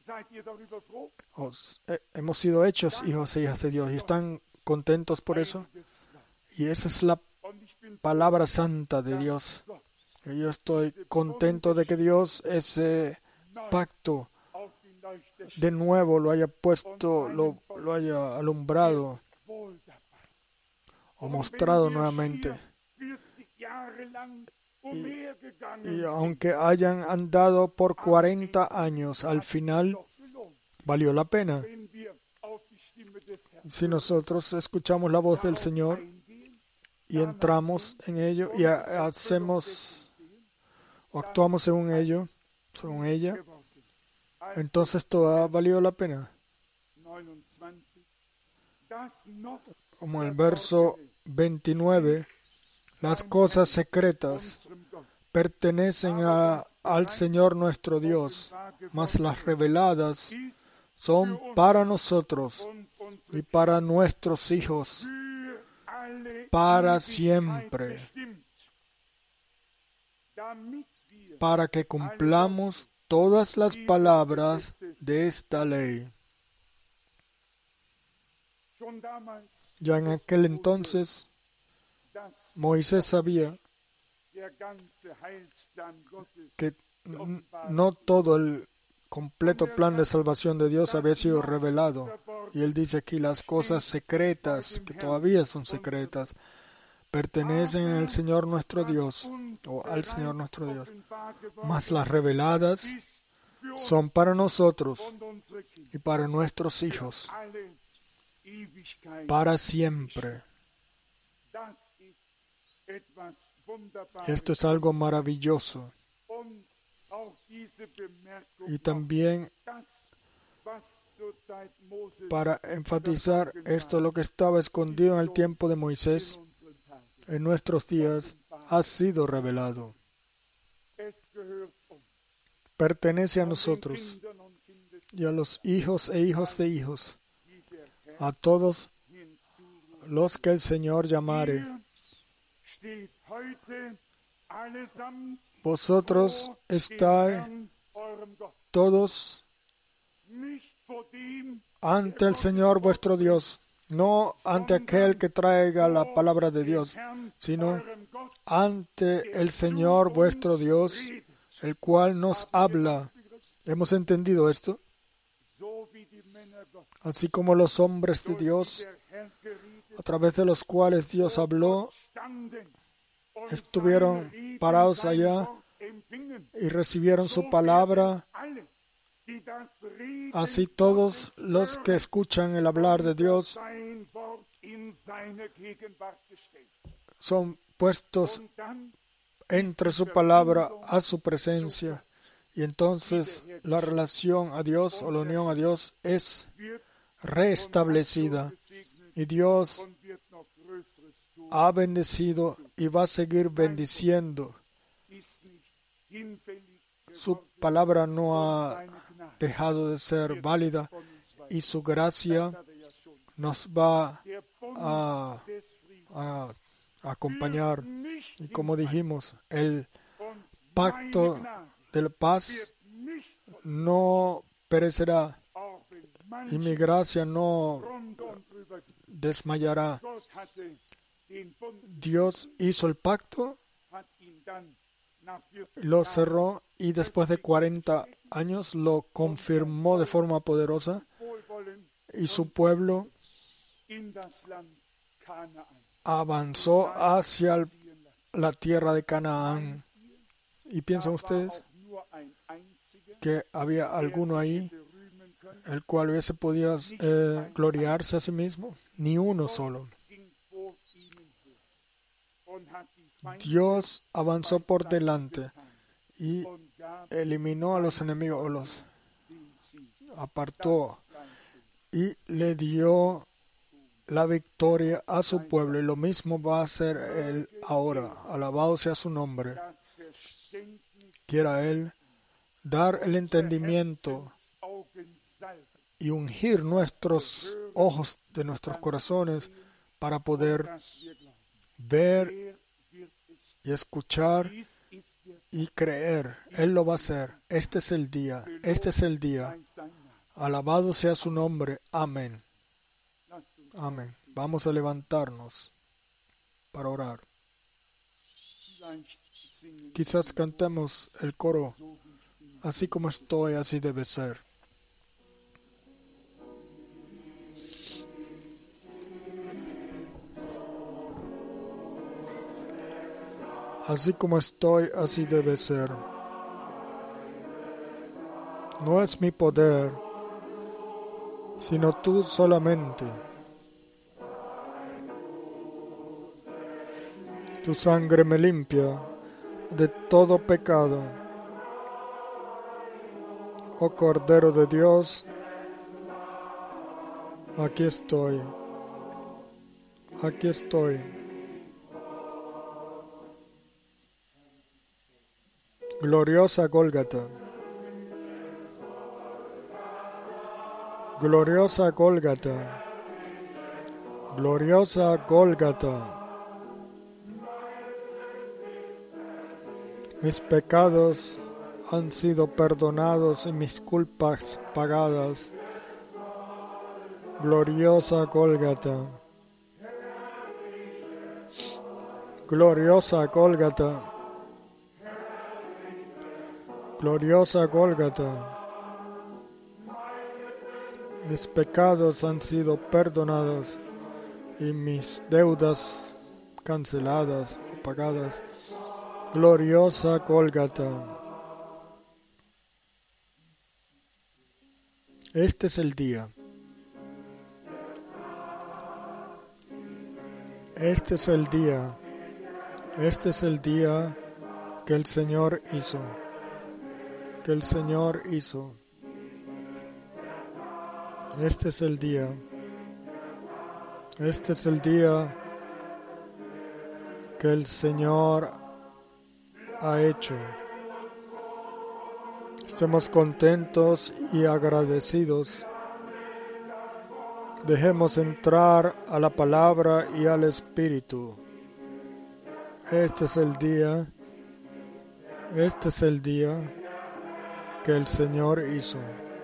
Hemos sido hechos hijos e hijas de Dios. ¿Y están contentos por eso? Y esa es la palabra santa de Dios. Y yo estoy contento de que Dios ese pacto de nuevo lo haya puesto, lo haya alumbrado o mostrado nuevamente. Y aunque hayan andado por 40 años, al final valió la pena. Si nosotros escuchamos la voz del Señor y entramos en ello y hacemos o actuamos según ella, entonces todo valió la pena. Como el verso 29, las cosas secretas pertenecen al Señor nuestro Dios, mas las reveladas son para nosotros y para nuestros hijos, para siempre, para que cumplamos todas las palabras de esta ley. Ya en aquel entonces, Moisés sabía que no todo el completo plan de salvación de Dios había sido revelado. Y él dice aquí, las cosas secretas, que todavía son secretas, pertenecen al Señor nuestro Dios, o al Señor nuestro Dios. Mas las reveladas son para nosotros y para nuestros hijos, para siempre. Esto es algo maravilloso. Y también para enfatizar esto, lo que estaba escondido en el tiempo de Moisés, en nuestros días, ha sido revelado. Pertenece a nosotros y a los hijos e hijos de hijos, a todos los que el Señor llamare. Vosotros estáis todos ante el Señor vuestro Dios, no ante aquel que traiga la palabra de Dios, sino ante el Señor vuestro Dios, el cual nos habla. ¿Hemos entendido esto? Así como los hombres de Dios, a través de los cuales Dios habló, estuvieron parados allá y recibieron su palabra. Así todos los que escuchan el hablar de Dios son puestos entre su palabra a su presencia. Y entonces la relación a Dios o la unión a Dios es restablecida. Y Dios ha bendecido y va a seguir bendiciendo. Su palabra no ha dejado de ser válida y su gracia nos va a acompañar. Y como dijimos, el pacto de la paz no perecerá y mi gracia no desmayará. Dios hizo el pacto, lo cerró y después de 40 años lo confirmó de forma poderosa y su pueblo avanzó hacia la tierra de Canaán. ¿Y piensan ustedes que había alguno ahí el cual hubiese podido gloriarse a sí mismo? Ni uno solo. Dios avanzó por delante y eliminó a los enemigos, o los apartó y le dio la victoria a su pueblo. Y lo mismo va a hacer Él ahora. Alabado sea su nombre. Quiera Él dar el entendimiento y ungir nuestros ojos de nuestros corazones para poder ver y escuchar y creer. Él lo va a hacer. Este es el día. Este es el día. Alabado sea su nombre. Amén. Amén. Vamos a levantarnos para orar. Quizás cantemos el coro. Así como estoy, así debe ser. Así como estoy, así debe ser. No es mi poder, sino tú solamente. Tu sangre me limpia de todo pecado. Oh Cordero de Dios, aquí estoy. Aquí estoy. Gloriosa Gólgata. Gloriosa Gólgata. Gloriosa Gólgata. Mis pecados han sido perdonados y mis culpas pagadas. Gloriosa Gólgata. Gloriosa Gólgata. Gloriosa Gólgata. Mis pecados han sido perdonados y mis deudas canceladas o pagadas. Gloriosa Gólgata. Este es el día. Este es el día. Este es el día que el Señor hizo. Que el Señor hizo. Este es el día. Este es el día que el Señor ha hecho. Estemos contentos y agradecidos. Dejemos entrar a la palabra y al Espíritu. Este es el día. Este es el día que el Señor hizo.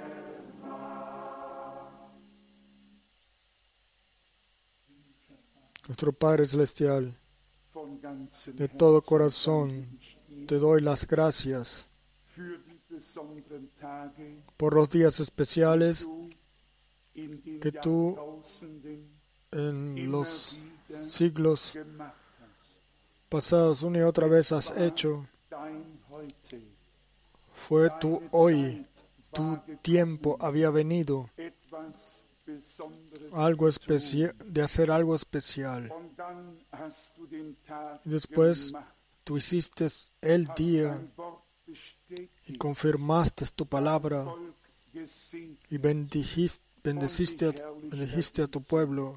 Nuestro Padre Celestial, de todo corazón te doy las gracias por los días especiales que tú en los siglos pasados una y otra vez has hecho. Fue tu hoy, tu tiempo había venido algo especial, de hacer algo especial. Y después tú hiciste el día y confirmaste tu palabra y bendijiste a tu pueblo.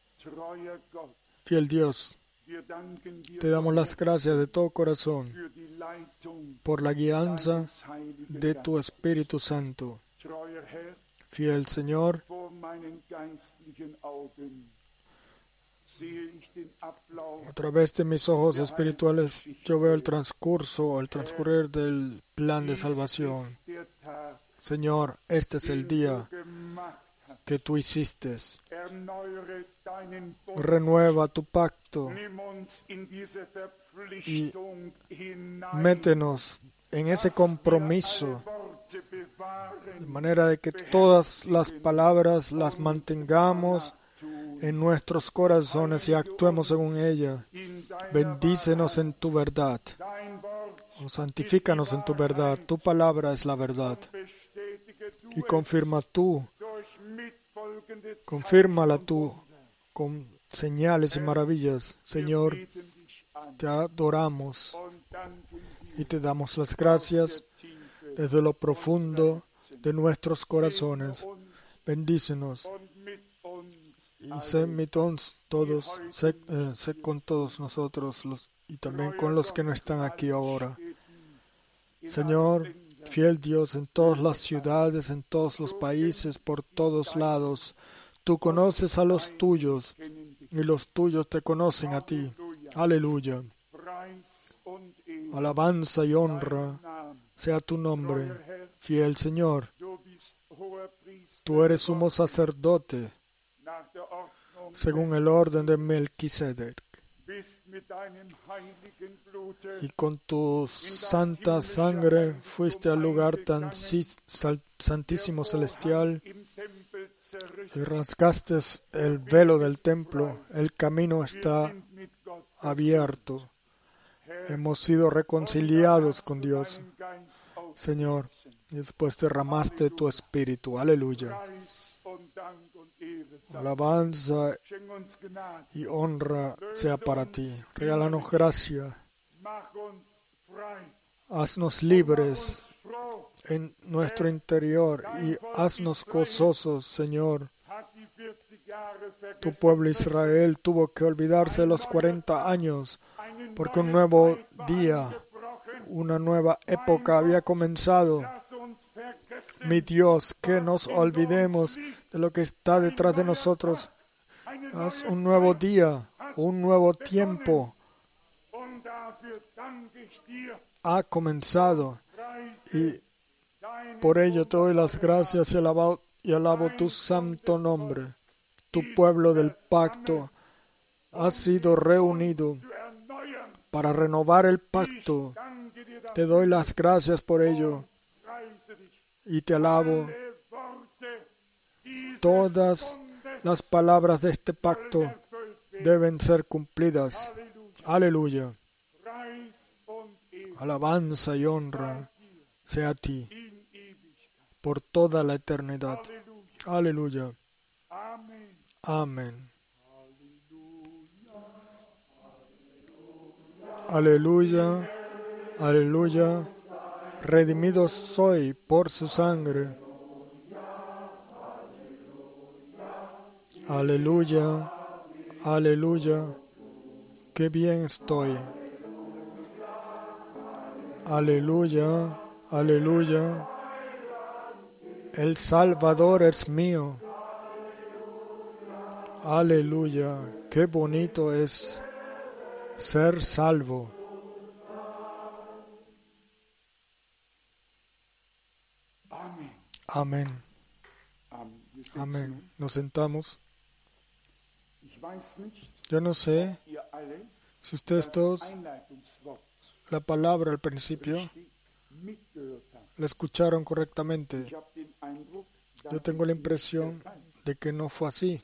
Fiel Dios, te damos las gracias de todo corazón por la guianza de tu Espíritu Santo. Fiel Señor, a través de mis ojos espirituales yo veo el transcurrir del plan de salvación. Señor, este es el día que tú hiciste. Renueva tu pacto y métenos en ese compromiso, de manera de que todas las palabras las mantengamos en nuestros corazones y actuemos según ella. Bendícenos en tu verdad. O santifícanos en tu verdad. Tu palabra es la verdad. Y confírmala tú con señales y maravillas. Señor, te adoramos y te damos las gracias desde lo profundo de nuestros corazones. Bendícenos y sé con todos nosotros y también con los que no están aquí ahora. Señor, fiel Dios, en todas las ciudades, en todos los países, por todos lados, tú conoces a los tuyos y los tuyos te conocen a ti. Aleluya. Alabanza y honra sea tu nombre, fiel Señor. Tú eres sumo sacerdote según el orden de Melquisedec. Y con tu santa sangre fuiste al lugar tan santísimo celestial y rasgaste el velo del templo. El camino está abierto. Hemos sido reconciliados con Dios, Señor, y después derramaste tu Espíritu. Aleluya. Alabanza y honra sea para ti. Regálanos gracia. Haznos libres en nuestro interior y haznos gozosos, Señor. Tu pueblo Israel tuvo que olvidarse de los 40 años porque un nuevo día, una nueva época había comenzado. Mi Dios, que nos olvidemos de lo que está detrás de nosotros. Haz un nuevo día, un nuevo tiempo. Ha comenzado y por ello te doy las gracias y alabo tu santo nombre. Tu pueblo del pacto ha sido reunido para renovar el pacto. Te doy las gracias por ello y te alabo. Todas las palabras de este pacto deben ser cumplidas. Aleluya. Alabanza y honra sea a ti por toda la eternidad. Aleluya. Amén. Aleluya. Aleluya. Redimido soy por su sangre. Aleluya. Aleluya. Qué bien estoy. Aleluya. Aleluya. El Salvador es mío. Aleluya. Qué bonito es ser salvo. Amén. Amén. Nos sentamos. Yo no sé si ustedes todos la palabra al principio la escucharon correctamente. Yo tengo la impresión de que no fue así.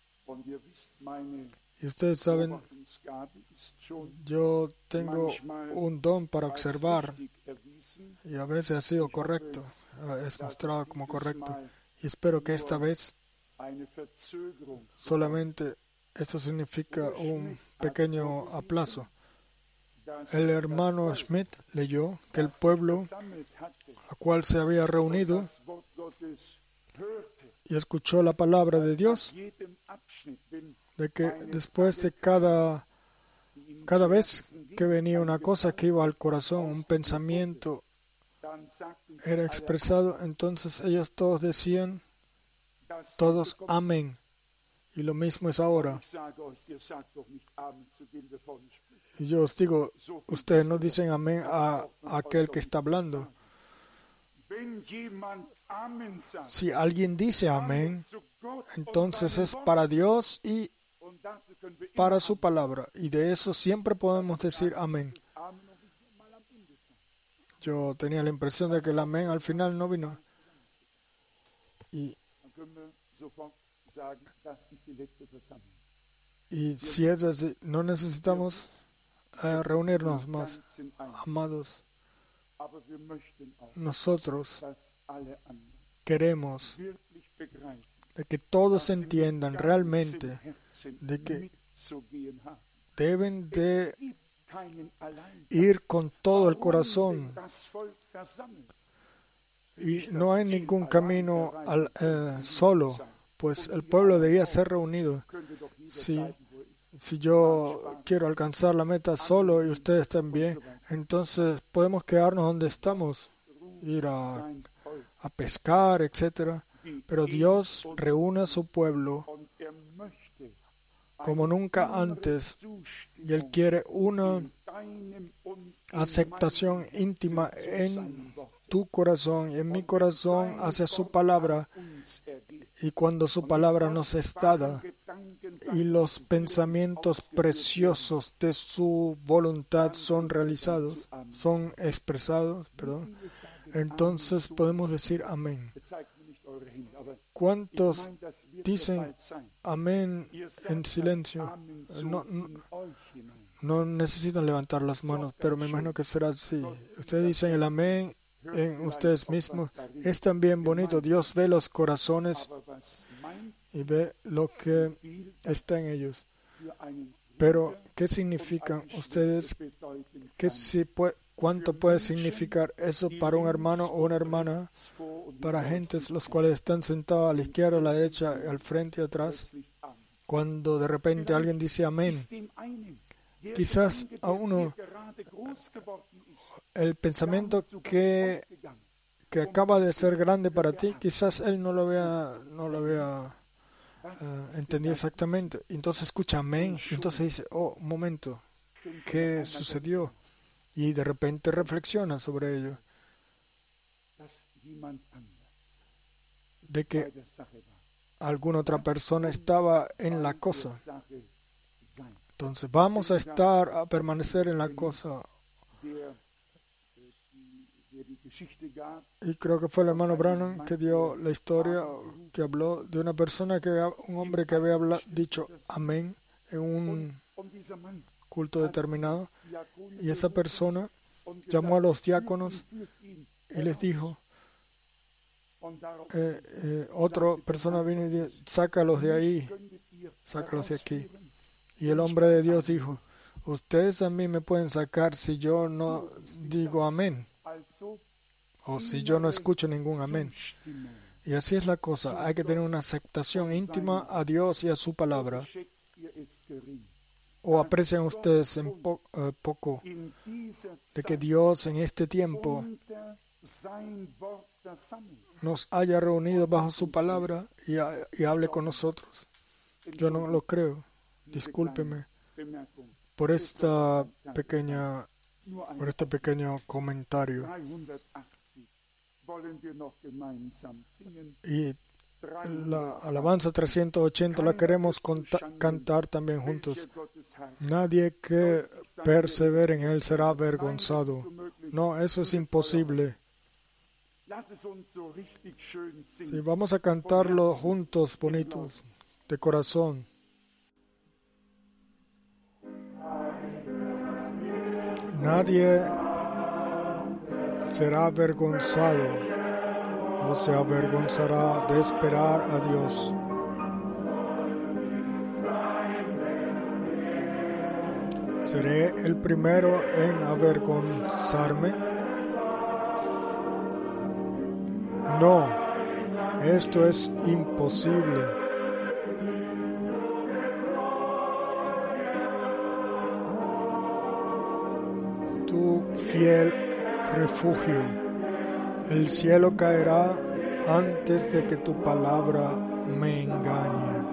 Y ustedes saben, yo tengo un don para observar y a veces ha sido correcto, es mostrado como correcto. Y espero que esta vez solamente esto significa un pequeño aplazo. El hermano Schmidt leyó que el pueblo al cual se había reunido y escuchó la palabra de Dios, de que después de cada vez que venía una cosa que iba al corazón, un pensamiento era expresado, entonces ellos todos decían, todos amén. Y lo mismo es ahora. Y yo os digo, ustedes no dicen amén a aquel que está hablando. Si alguien dice amén, entonces es para Dios y para su palabra. Y de eso siempre podemos decir amén. Yo tenía la impresión de que el amén al final no vino. Y si es así, no necesitamos reunirnos más, amados. Nosotros queremos de que todos entiendan realmente de que deben de ir con todo el corazón y no hay ningún camino solo, pues el pueblo debía ser reunido. Si yo quiero alcanzar la meta solo y ustedes también, entonces podemos quedarnos donde estamos, ir a pescar, etcétera. Pero Dios reúne a su pueblo como nunca antes y Él quiere una aceptación íntima en tu corazón y en mi corazón hacia su palabra. Y cuando su palabra nos es dada y los pensamientos preciosos de su voluntad son realizados, son expresados, entonces podemos decir amén. ¿Cuántos dicen amén en silencio? no necesitan levantar las manos, pero me imagino que será así. Ustedes dicen el amén en ustedes mismos. Es también bonito. Dios ve los corazones y ve lo que está en ellos. Pero, ¿qué significan ustedes? ¿Cuánto puede significar eso para un hermano o una hermana? Para gentes los cuales están sentados a la izquierda, a la derecha, al frente y atrás. Cuando de repente alguien dice amén, quizás a uno el pensamiento que acaba de ser grande para ti, quizás él no lo había entendido exactamente. Entonces escucha amén, y entonces dice, oh, un momento, ¿qué sucedió? Y de repente reflexiona sobre ello, de que alguna otra persona estaba en la cosa. Entonces vamos a permanecer en la cosa. Y creo que fue el hermano Branham que dio la historia, que habló de una persona, un hombre que había dicho amén en un culto determinado, y esa persona llamó a los diáconos y les dijo, otra persona vino y dijo, sácalos de ahí, sácalos de aquí. Y el hombre de Dios dijo, ustedes a mí me pueden sacar si yo no digo amén, o si yo no escucho ningún amén. Y así es la cosa, hay que tener una aceptación íntima a Dios y a su palabra. ¿O aprecian ustedes poco de que Dios en este tiempo nos haya reunido bajo su palabra y hable con nosotros? Yo no lo creo. Discúlpeme por este pequeño comentario. Y la alabanza 380 la queremos cantar también juntos. Nadie que persevere en él será avergonzado. No, eso es imposible. Sí, vamos a cantarlo juntos, bonitos, de corazón. Nadie será avergonzado o se avergonzará de esperar a Dios. ¿Seré el primero en avergonzarme? No, esto es imposible. Tu fiel refugio, el cielo caerá antes de que tu palabra me engañe.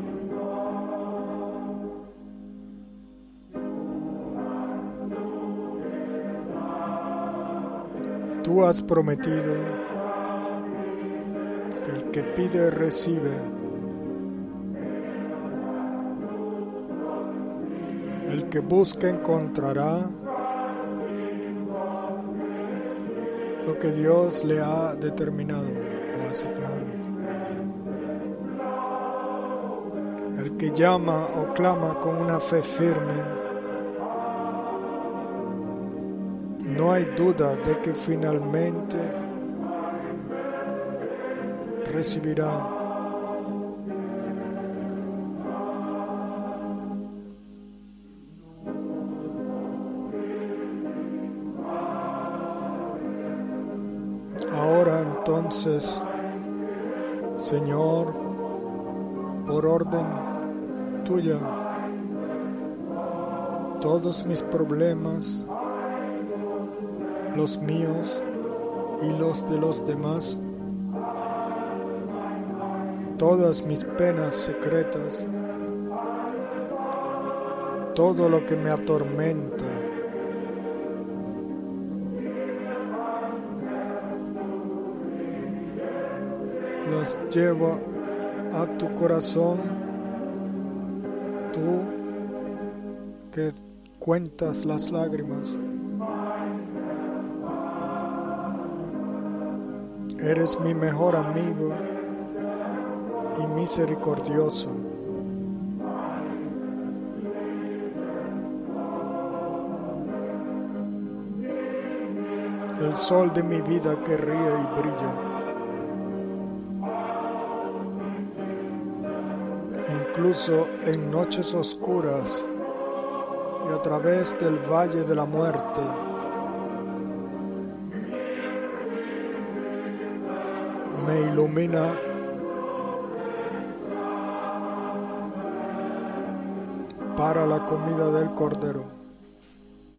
Tú has prometido que el que pide recibe. El que busca encontrará. Lo que Dios le ha determinado o asignado. El que llama o clama con una fe firme, no hay duda de que finalmente recibirá. Ahora entonces, Señor, por orden tuya, todos mis problemas, los míos y los de los demás, todas mis penas secretas, todo lo que me atormenta, los llevo a tu corazón, tú que cuentas las lágrimas. Eres mi mejor amigo y misericordioso. el sol de mi vida que ríe y brilla. Incluso en noches oscuras y a través del valle de la muerte, me ilumina para la comida del Cordero.